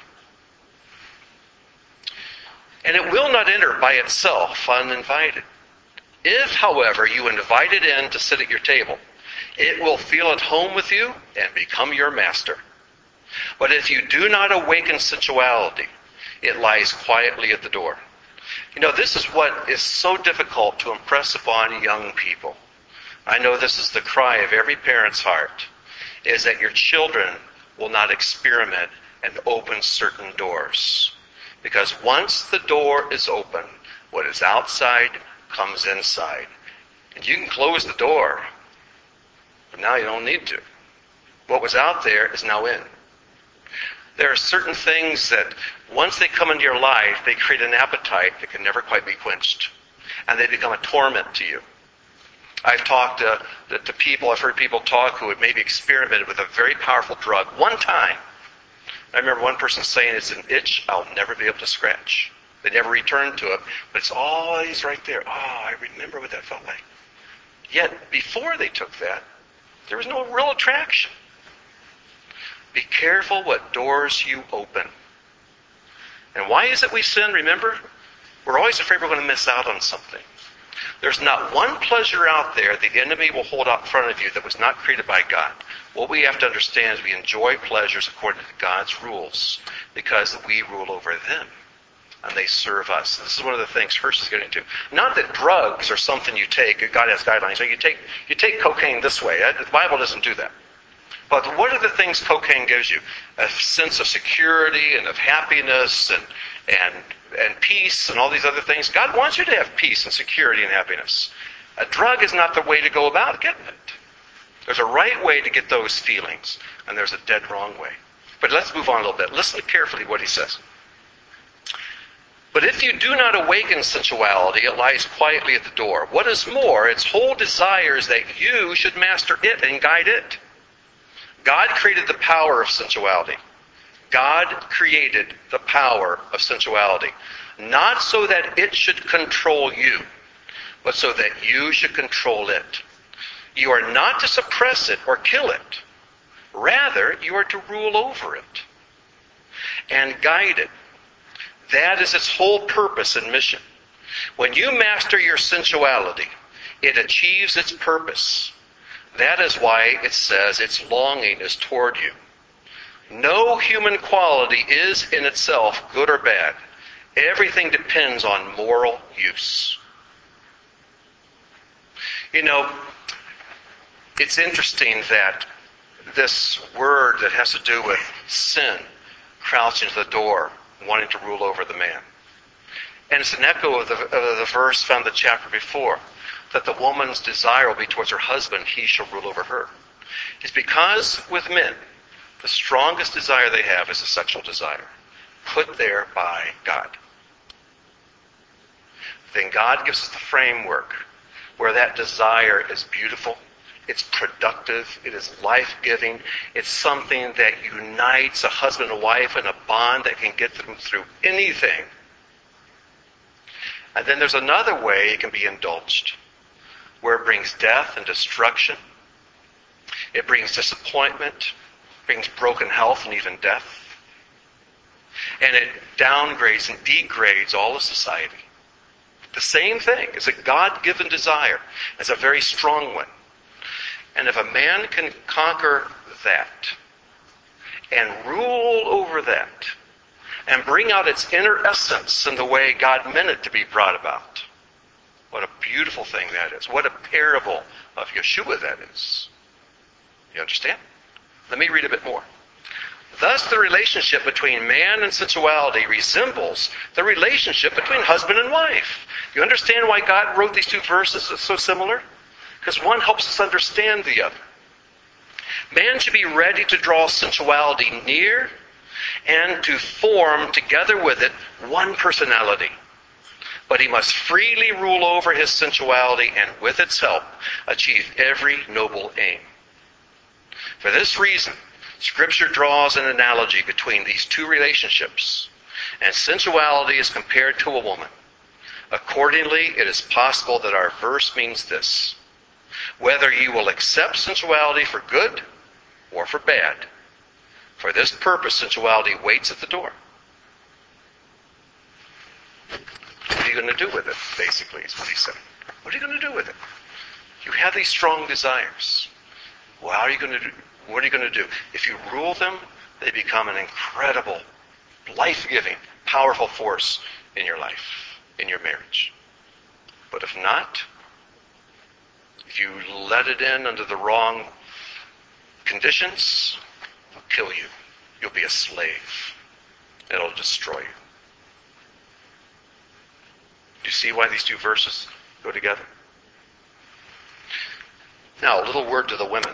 And it will not enter by itself uninvited. If, however, you invite it in to sit at your table, it will feel at home with you and become your master. But if you do not awaken sensuality, it lies quietly at the door. You know, this is what is so difficult to impress upon young people. I know this is the cry of every parent's heart, is that your children will not experiment and open certain doors. Because once the door is open, what is outside comes inside. And you can close the door, but now you don't need to. What was out there is now in. There are certain things that once they come into your life, they create an appetite that can never quite be quenched. And they become a torment to you. I've talked to, to, to people, I've heard people talk who had maybe experimented with a very powerful drug one time. I remember one person saying, it's an itch I'll never be able to scratch. They never returned to it, but it's always right there. Oh, I remember what that felt like. Yet, before they took that, there was no real attraction. Be careful what doors you open. And why is it we sin? Remember, we're always afraid we're going to miss out on something. There's not one pleasure out there the enemy will hold out in front of you that was not created by God. What we have to understand is we enjoy pleasures according to God's rules because we rule over them. And they serve us. This is one of the things Hirsch is getting to. Not that drugs are something you take. God has guidelines. So you take you take cocaine this way. The Bible doesn't do that. But what are the things cocaine gives you? A sense of security and of happiness and and and peace and all these other things. God wants you to have peace and security and happiness. A drug is not the way to go about getting it. There's a right way to get those feelings, and there's a dead wrong way. But let's move on a little bit. Listen carefully to what he says. But if you do not awaken sensuality, it lies quietly at the door. What is more, its whole desire is that you should master it and guide it. God created the power of sensuality. God created the power of sensuality. Not so that it should control you, but so that you should control it. You are not to suppress it or kill it. Rather, you are to rule over it and guide it. That is its whole purpose and mission. When you master your sensuality, it achieves its purpose. That is why it says its longing is toward you. No human quality is in itself good or bad. Everything depends on moral use. You know, it's interesting that this word that has to do with sin, crouching at the door, wanting to rule over the man. And it's an echo of the, of the verse found in the chapter before, that the woman's desire will be towards her husband, he shall rule over her. It's because with men, the strongest desire they have is a sexual desire, put there by God. Then God gives us the framework where that desire is beautiful It's productive. It is life-giving. It's something that unites a husband and wife in a bond that can get them through anything. And then there's another way it can be indulged, where it brings death and destruction. It brings disappointment, brings broken health and even death. And it downgrades and degrades all of society. The same thing. It's a God-given desire. It's a very strong one. And if a man can conquer that and rule over that and bring out its inner essence in the way God meant it to be brought about, what a beautiful thing that is. What a parable of Yeshua that is. You understand? Let me read a bit more. Thus, the relationship between man and sensuality resembles the relationship between husband and wife. You understand why God wrote these two verses so similar? Because one helps us understand the other. Man should be ready to draw sensuality near and to form together with it one personality. But he must freely rule over his sensuality and with its help achieve every noble aim. For this reason, Scripture draws an analogy between these two relationships, and sensuality is compared to a woman. Accordingly, it is possible that our verse means this: whether you will accept sensuality for good or for bad. For this purpose, sensuality waits at the door. What are you going to do with it, basically, is what he said. What are you going to do with it? You have these strong desires. Well, how are you going to do? What are you going to do? If you rule them, they become an incredible, life-giving, powerful force in your life, in your marriage. But if not, if you let it in under the wrong conditions, it'll kill you. You'll be a slave. It'll destroy you. Do you see why these two verses go together? Now, a little word to the women.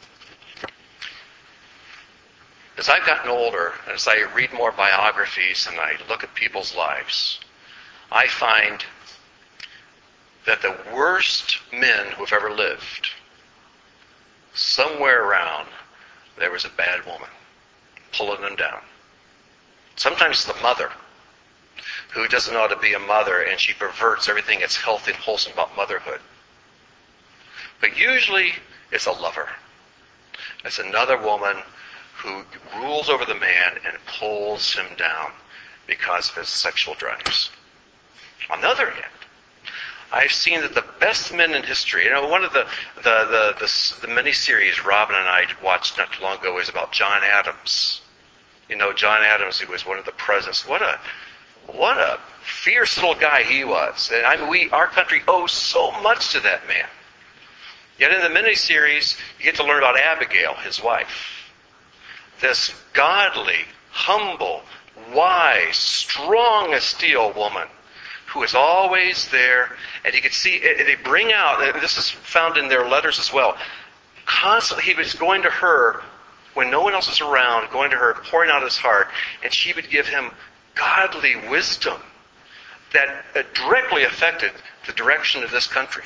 As I've gotten older, as I read more biographies and I look at people's lives, I find that the worst men who have ever lived, somewhere around, there was a bad woman pulling them down. Sometimes the mother, who doesn't know how to be a mother, and she perverts everything that's healthy and wholesome about motherhood. But usually it's a lover. It's another woman who rules over the man and pulls him down because of his sexual drives. On the other hand, I've seen that the best men in history, you know, one of the the the, the, the mini-series Robin and I watched not too long ago was about John Adams. You know, John Adams, who was one of the presidents. What a what a fierce little guy he was. And I mean, we, our country owes so much to that man. Yet in the mini-series, you get to learn about Abigail, his wife. This godly, humble, wise, strong as steel woman who is always there. And you can see, they bring out, this is found in their letters as well, constantly he was going to her when no one else was around, going to her, pouring out his heart, and she would give him godly wisdom that directly affected the direction of this country.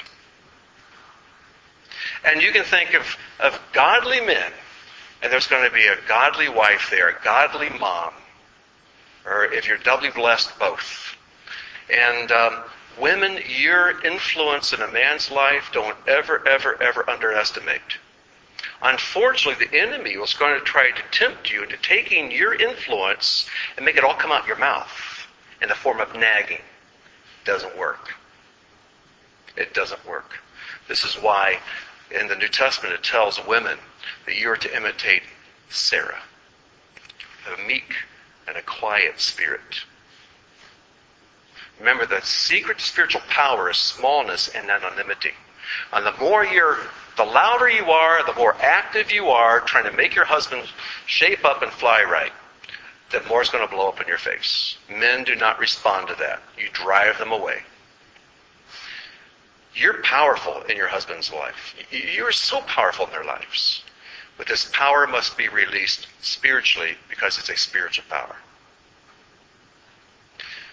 And you can think of, of godly men, and there's going to be a godly wife there, a godly mom, or if you're doubly blessed, both. And um, women, your influence in a man's life, don't ever, ever, ever underestimate. Unfortunately, the enemy was going to try to tempt you into taking your influence and make it all come out your mouth in the form of nagging. It doesn't work. It doesn't work. This is why in the New Testament it tells women that you are to imitate Sarah, a meek and a quiet spirit. Remember, the secret to spiritual power is smallness and anonymity. And the more you're, the louder you are, the more active you are trying to make your husband shape up and fly right, the more it's going to blow up in your face. Men do not respond to that. You drive them away. You're powerful in your husband's life. You are so powerful in their lives. But this power must be released spiritually because it's a spiritual power.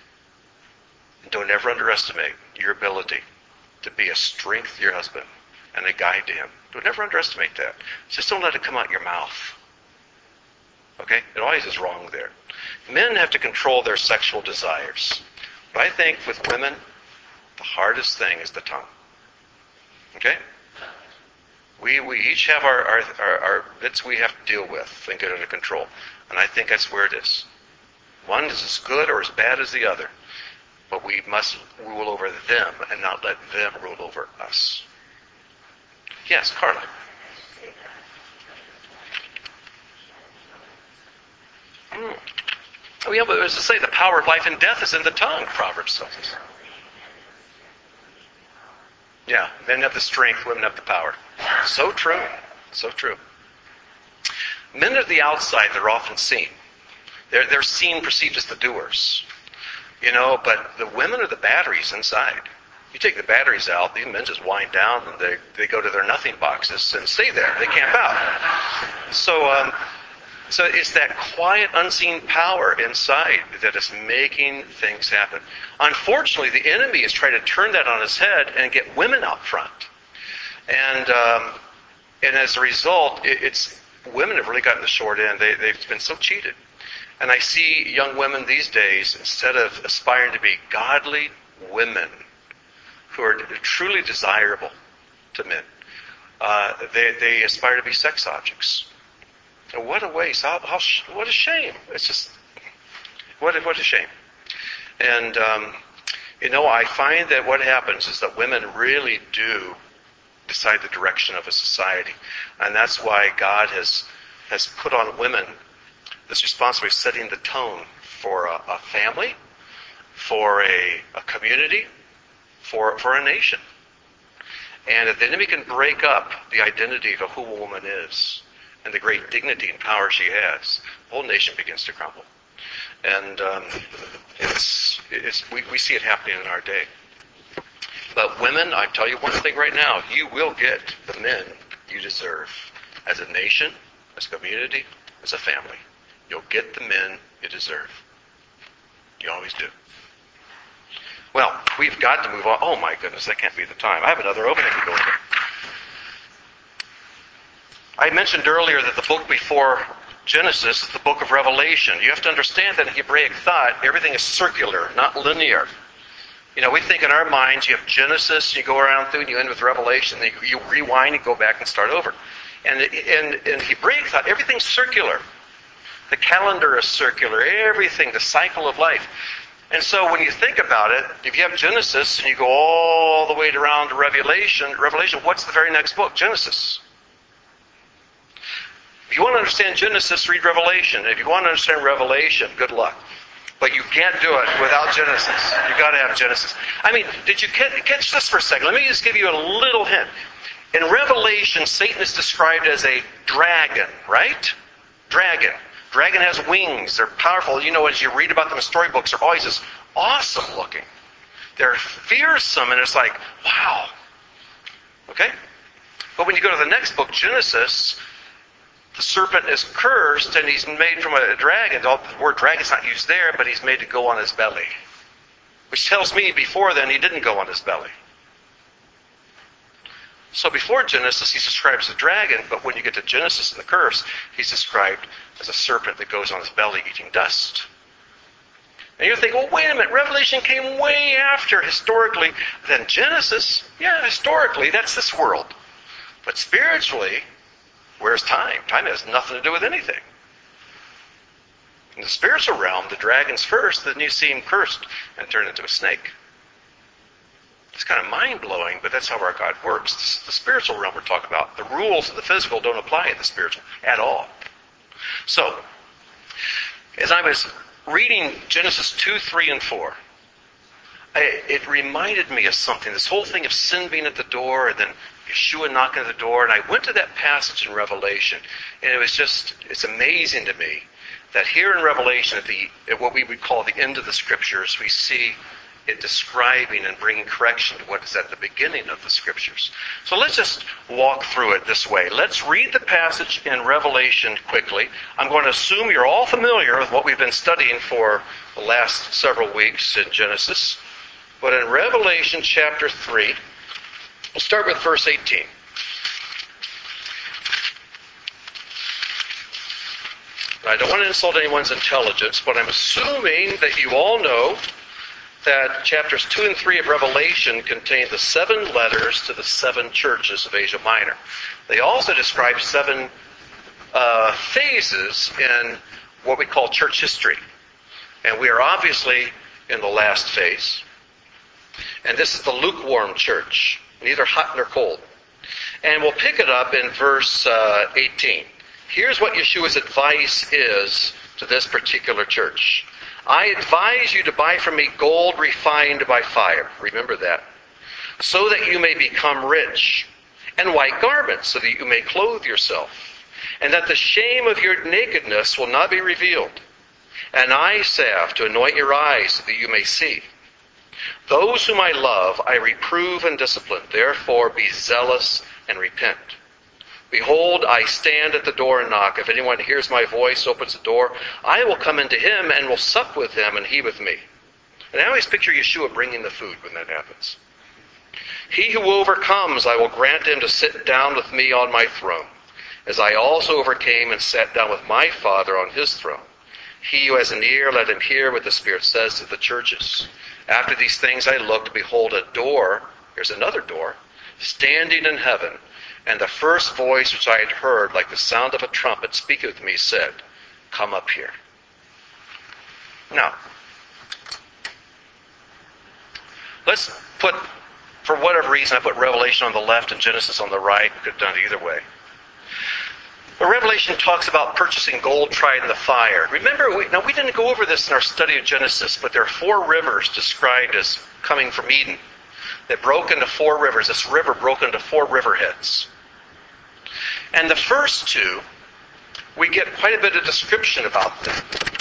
And don't ever underestimate your ability to be a strength to your husband and a guide to him. Don't never underestimate that. Just don't let it come out your mouth. Okay? It always is wrong there. Men have to control their sexual desires. But I think with women, the hardest thing is the tongue. Okay? We we each have our, our, our, our bits we have to deal with and get under control. And I think that's where it is. One is as good or as bad as the other. But we must rule over them and not let them rule over us. Yes, Carla. Mm. Oh, yeah, but as I say, the power of life and death is in the tongue, Proverbs tells us. Yeah, men have the strength, women have the power. So true. So true. Men are the outside, they're often seen. They're, they're seen, perceived as the doers. You know, but the women are the batteries inside. You take the batteries out, these men just wind down and they, they go to their nothing boxes and stay there. They camp out. So, um, so it's that quiet, unseen power inside that is making things happen. Unfortunately, the enemy is trying to turn that on its head and get women out front. And um, and as a result, it, it's women have really gotten the short end. They, they've been so cheated. And I see young women these days, instead of aspiring to be godly women who are truly desirable to men, uh, they, they aspire to be sex objects. And what a waste! How, how, what a shame! It's just what a, what a shame. And um, you know, I find that what happens is that women really do decide the direction of a society, and that's why God has has put on women this responsibility of setting the tone for a, a family, for a, a community, for for a nation. And if the enemy can break up the identity of who a woman is and the great dignity and power she has, the whole nation begins to crumble. And um, it's, it's we, we see it happening in our day. But women, I tell you one thing right now, you will get the men you deserve as a nation, as a community, as a family. You'll get the men you deserve. You always do. Well, we've got to move on. Oh my goodness, that can't be the time. I have another opening to go into. I mentioned earlier that the book before Genesis is the book of Revelation. You have to understand that in Hebraic thought, everything is circular, not linear. You know, we think in our minds, you have Genesis, you go around through, and you end with Revelation, then you, you rewind and go back and start over. And in, in Hebraic thought, everything's circular. The calendar is circular, everything, the cycle of life. And so when you think about it, if you have Genesis and you go all the way around to Revelation, Revelation, what's the very next book? Genesis. If you want to understand Genesis, read Revelation. If you want to understand Revelation, good luck. But you can't do it without Genesis. You've got to have Genesis. I mean, did you catch this for a second? Let me just give you a little hint. In Revelation, Satan is described as a dragon, right? Dragon. Dragon has wings. They're powerful. You know, as you read about them in storybooks, they're always just awesome looking. They're fearsome, and it's like, wow. Okay? But when you go to the next book, Genesis, the serpent is cursed, and he's made from a dragon. The word dragon's not used there, but he's made to go on his belly. Which tells me before then he didn't go on his belly. So before Genesis, he's described as a dragon, but when you get to Genesis and the curse, he's described as a serpent that goes on his belly eating dust. And you think, well, wait a minute, Revelation came way after, historically, than Genesis. Yeah, historically, that's this world. But spiritually, where's time? Time has nothing to do with anything. In the spiritual realm, the dragon's first, then you see him cursed and turned into a snake. It's kind of mind-blowing, but that's how our God works. This is the spiritual realm we're talking about. The rules of the physical don't apply in the spiritual at all. So, as I was reading Genesis two, three, and four, I, it reminded me of something. This whole thing of sin being at the door, and then Yeshua knocking at the door, and I went to that passage in Revelation, and it was just, it's amazing to me that here in Revelation, at the at what we would call the end of the Scriptures, we see it describing and bringing correction to what is at the beginning of the Scriptures. So let's just walk through it this way. Let's read the passage in Revelation quickly. I'm going to assume you're all familiar with what we've been studying for the last several weeks in Genesis. But in Revelation chapter three, we'll start with verse eighteen. I don't want to insult anyone's intelligence, but I'm assuming that you all know that chapters two and three of Revelation contain the seven letters to the seven churches of Asia Minor. They also describe seven uh, phases in what we call church history. And we are obviously in the last phase. And this is the lukewarm church, neither hot nor cold. And we'll pick it up in verse uh, eighteen. Here's what Yeshua's advice is to this particular church. I advise you to buy from me gold refined by fire. Remember that. So that you may become rich. And white garments, so that you may clothe yourself. And that the shame of your nakedness will not be revealed. An eye salve to anoint your eyes, so that you may see. Those whom I love, I reprove and discipline. Therefore be zealous and repent. Behold, I stand at the door and knock. If anyone hears my voice, opens the door, I will come into him and will sup with him and he with me. And I always picture Yeshua bringing the food when that happens. He who overcomes, I will grant him to sit down with me on my throne, as I also overcame and sat down with my Father on his throne. He who has an ear, let him hear what the Spirit says to the churches. After these things I looked, behold, a door, here's another door, standing in heaven. And the first voice which I had heard, like the sound of a trumpet, speaking with me, said, come up here. Now, let's put, for whatever reason, I put Revelation on the left and Genesis on the right. We could have done it either way. But Revelation talks about purchasing gold tried in the fire. Remember, we, now we didn't go over this in our study of Genesis, but there are four rivers described as coming from Eden that broke into four rivers. This river broke into four riverheads. And the first two, we get quite a bit of description about them.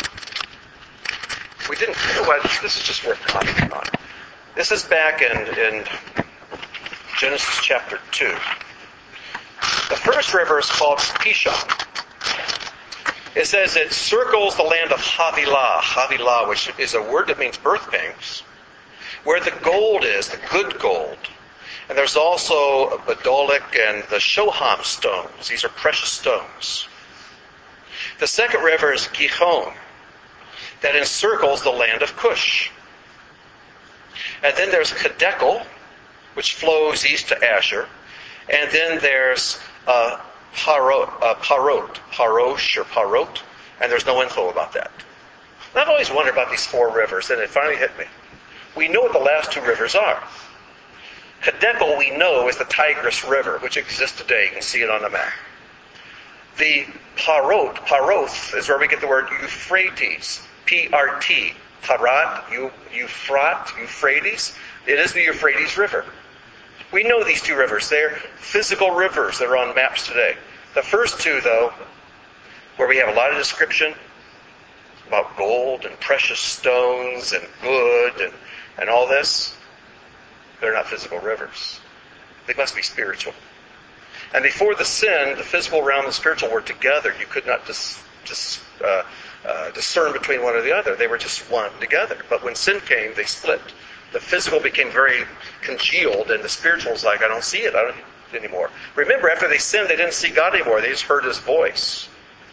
We didn't, you know what, this is just worth commenting on. This is back in, in Genesis chapter two. The first river is called Pishon. It says it circles the land of Havilah, Havilah, which is a word that means birth pangs, where the gold is, the good gold. And there's also Badolik and the Shoham stones. These are precious stones. The second river is Gihon, that encircles the land of Cush. And then there's Kadekel, which flows east to Asher. And then there's uh, Parot, uh, Parot, Parosh or Parot, and there's no info about that. And I've always wondered about these four rivers, and it finally hit me. We know what the last two rivers are. Kadekel, we know, is the Tigris River, which exists today. You can see it on the map. The Parot, Paroth, is where we get the word Euphrates, P R T, Parat, Euphrat, Euphrates. It is the Euphrates River. We know these two rivers. They're physical rivers that are on maps today. The first two, though, where we have a lot of description about gold and precious stones and good and, and all this, they're not physical rivers. They must be spiritual. And before the sin, the physical realm and the spiritual were together. You could not dis, dis, uh, uh, discern between one or the other. They were just one together. But when sin came, they split. The physical became very congealed, and the spiritual was like, I don't see it I don't anymore. Remember, after they sinned, they didn't see God anymore. They just heard his voice.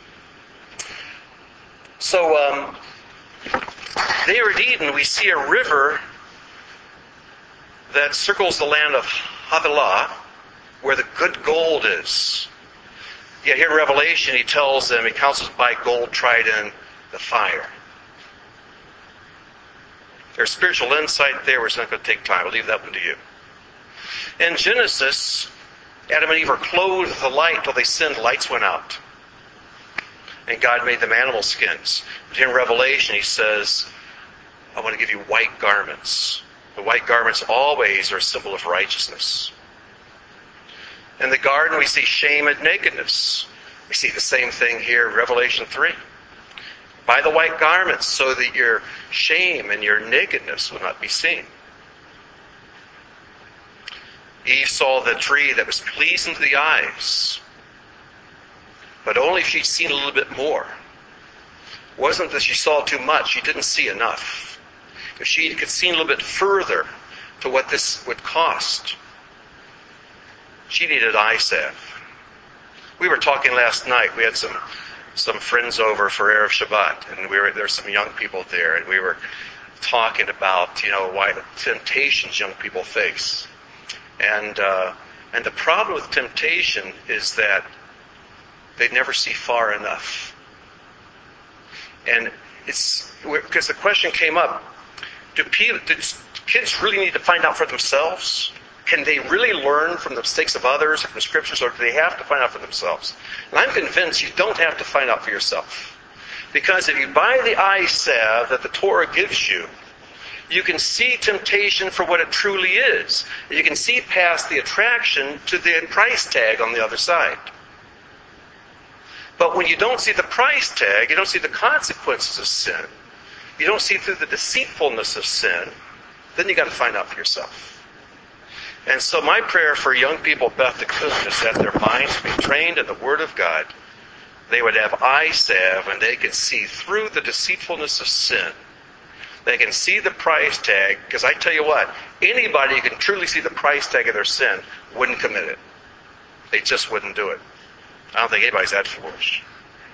So, um, there at Eden, we see a river that circles the land of Havilah, where the good gold is. Yet here in Revelation, he tells them, he counsels to buy gold tried in the fire. There's spiritual insight there, which is not going to take time. I'll leave that one to you. In Genesis, Adam and Eve were clothed with the light until they sinned. Lights went out. And God made them animal skins. But here in Revelation, he says, I want to give you white garments. The white garments always are a symbol of righteousness. In the garden, we see shame and nakedness. We see the same thing here in Revelation three. Buy the white garments so that your shame and your nakedness will not be seen. Eve saw the tree that was pleasing to the eyes, but only if she'd seen a little bit more. It wasn't that she saw too much, she didn't see enough. If she could see a little bit further to what this would cost, she needed eye salve. We were talking last night, we had some some friends over for Erev Shabbat, and we were there's some young people there, and we were talking about, you know, why temptations young people face. And uh, and the problem with temptation is that they never see far enough. And it's because the question came up, do, people, do kids really need to find out for themselves? Can they really learn from the mistakes of others, from the scriptures, or do they have to find out for themselves? And I'm convinced you don't have to find out for yourself. Because if you buy the eye salve that the Torah gives you, you can see temptation for what it truly is. You can see past the attraction to the price tag on the other side. But when you don't see the price tag, you don't see the consequences of sin, you don't see through the deceitfulness of sin, then you got to find out for yourself. And so my prayer for young people at Beth Coon is that their minds be trained in the Word of God. They would have eye salve and they could see through the deceitfulness of sin. They can see the price tag, because I tell you what, anybody who can truly see the price tag of their sin wouldn't commit it. They just wouldn't do it. I don't think anybody's that foolish.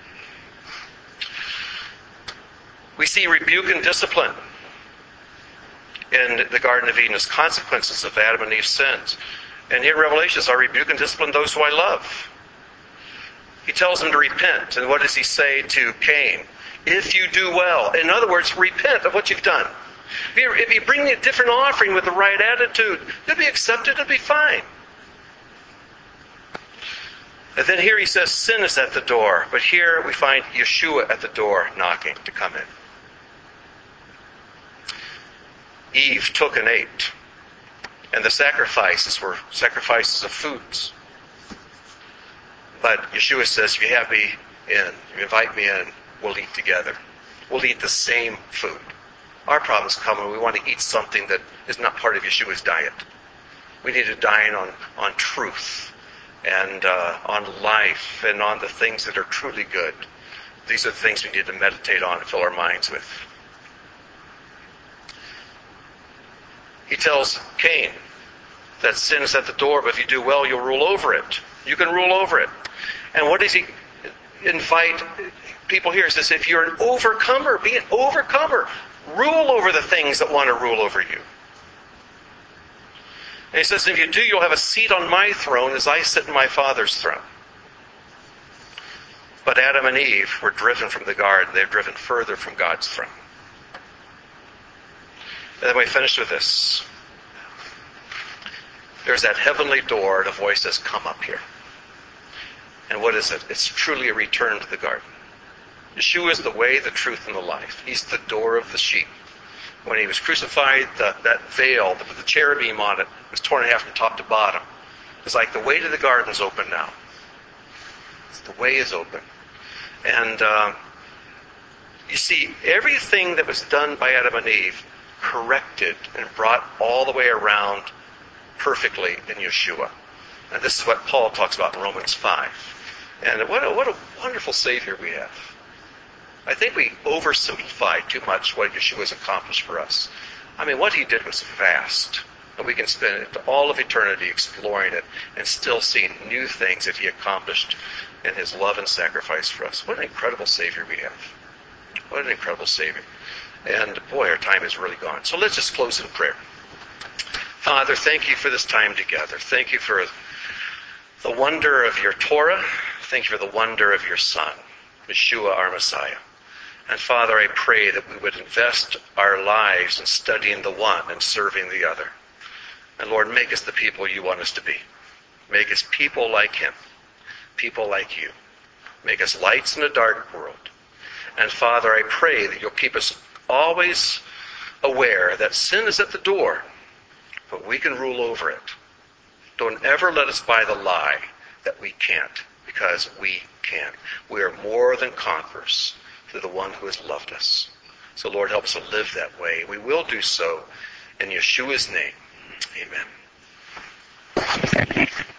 We see rebuke and discipline in the Garden of Eden as consequences of Adam and Eve's sins. And here in Revelation, I rebuke and discipline those who I love. He tells them to repent. And what does he say to Cain? If you do well. In other words, repent of what you've done. If you, if you bring a different offering with the right attitude, you'll be accepted, it'll be fine. And then here he says sin is at the door. But here we find Yeshua at the door knocking to come in. Eve took and ate. And the sacrifices were sacrifices of foods. But Yeshua says, if you have me in, you invite me in, we'll eat together. We'll eat the same food. Our problems come when we want to eat something that is not part of Yeshua's diet. We need to dine on, on truth and uh, on life and on the things that are truly good. These are the things we need to meditate on and fill our minds with. He tells Cain that sin is at the door, but if you do well, you'll rule over it. You can rule over it. And what does he invite people here? He says, if you're an overcomer, be an overcomer. Rule over the things that want to rule over you. And he says, if you do, you'll have a seat on my throne as I sit in my Father's throne. But Adam and Eve were driven from the garden. They're driven further from God's throne. And then we finish with this. There's that heavenly door, and a voice says, come up here. And what is it? It's truly a return to the garden. Yeshua is the way, the truth, and the life. He's the door of the sheep. When he was crucified, the, that veil, the, the cherubim on it, was torn in half from top to bottom. It's like the way to the garden's open now. It's the way is open. And uh, you see, everything that was done by Adam and Eve corrected and brought all the way around perfectly in Yeshua. And this is what Paul talks about in Romans five. And what a, what a wonderful Savior we have. I think we oversimplify too much what Yeshua has accomplished for us. I mean, what he did was vast. And we can spend all of eternity exploring it and still seeing new things that he accomplished in his love and sacrifice for us. What an incredible Savior we have. What an incredible Savior. And boy, our time is really gone. So let's just close in prayer. Father, thank you for this time together. Thank you for the wonder of your Torah. Thank you for the wonder of your Son, Yeshua, our Messiah. And Father, I pray that we would invest our lives in studying the one and serving the other. And Lord, make us the people you want us to be. Make us people like him, people like you. Make us lights in a dark world. And Father, I pray that you'll keep us always aware that sin is at the door, but we can rule over it. Don't ever let us buy the lie that we can't, because we can. We are more than conquerors through the one who has loved us. So Lord, help us to live that way. We will do so in Yeshua's name. Amen.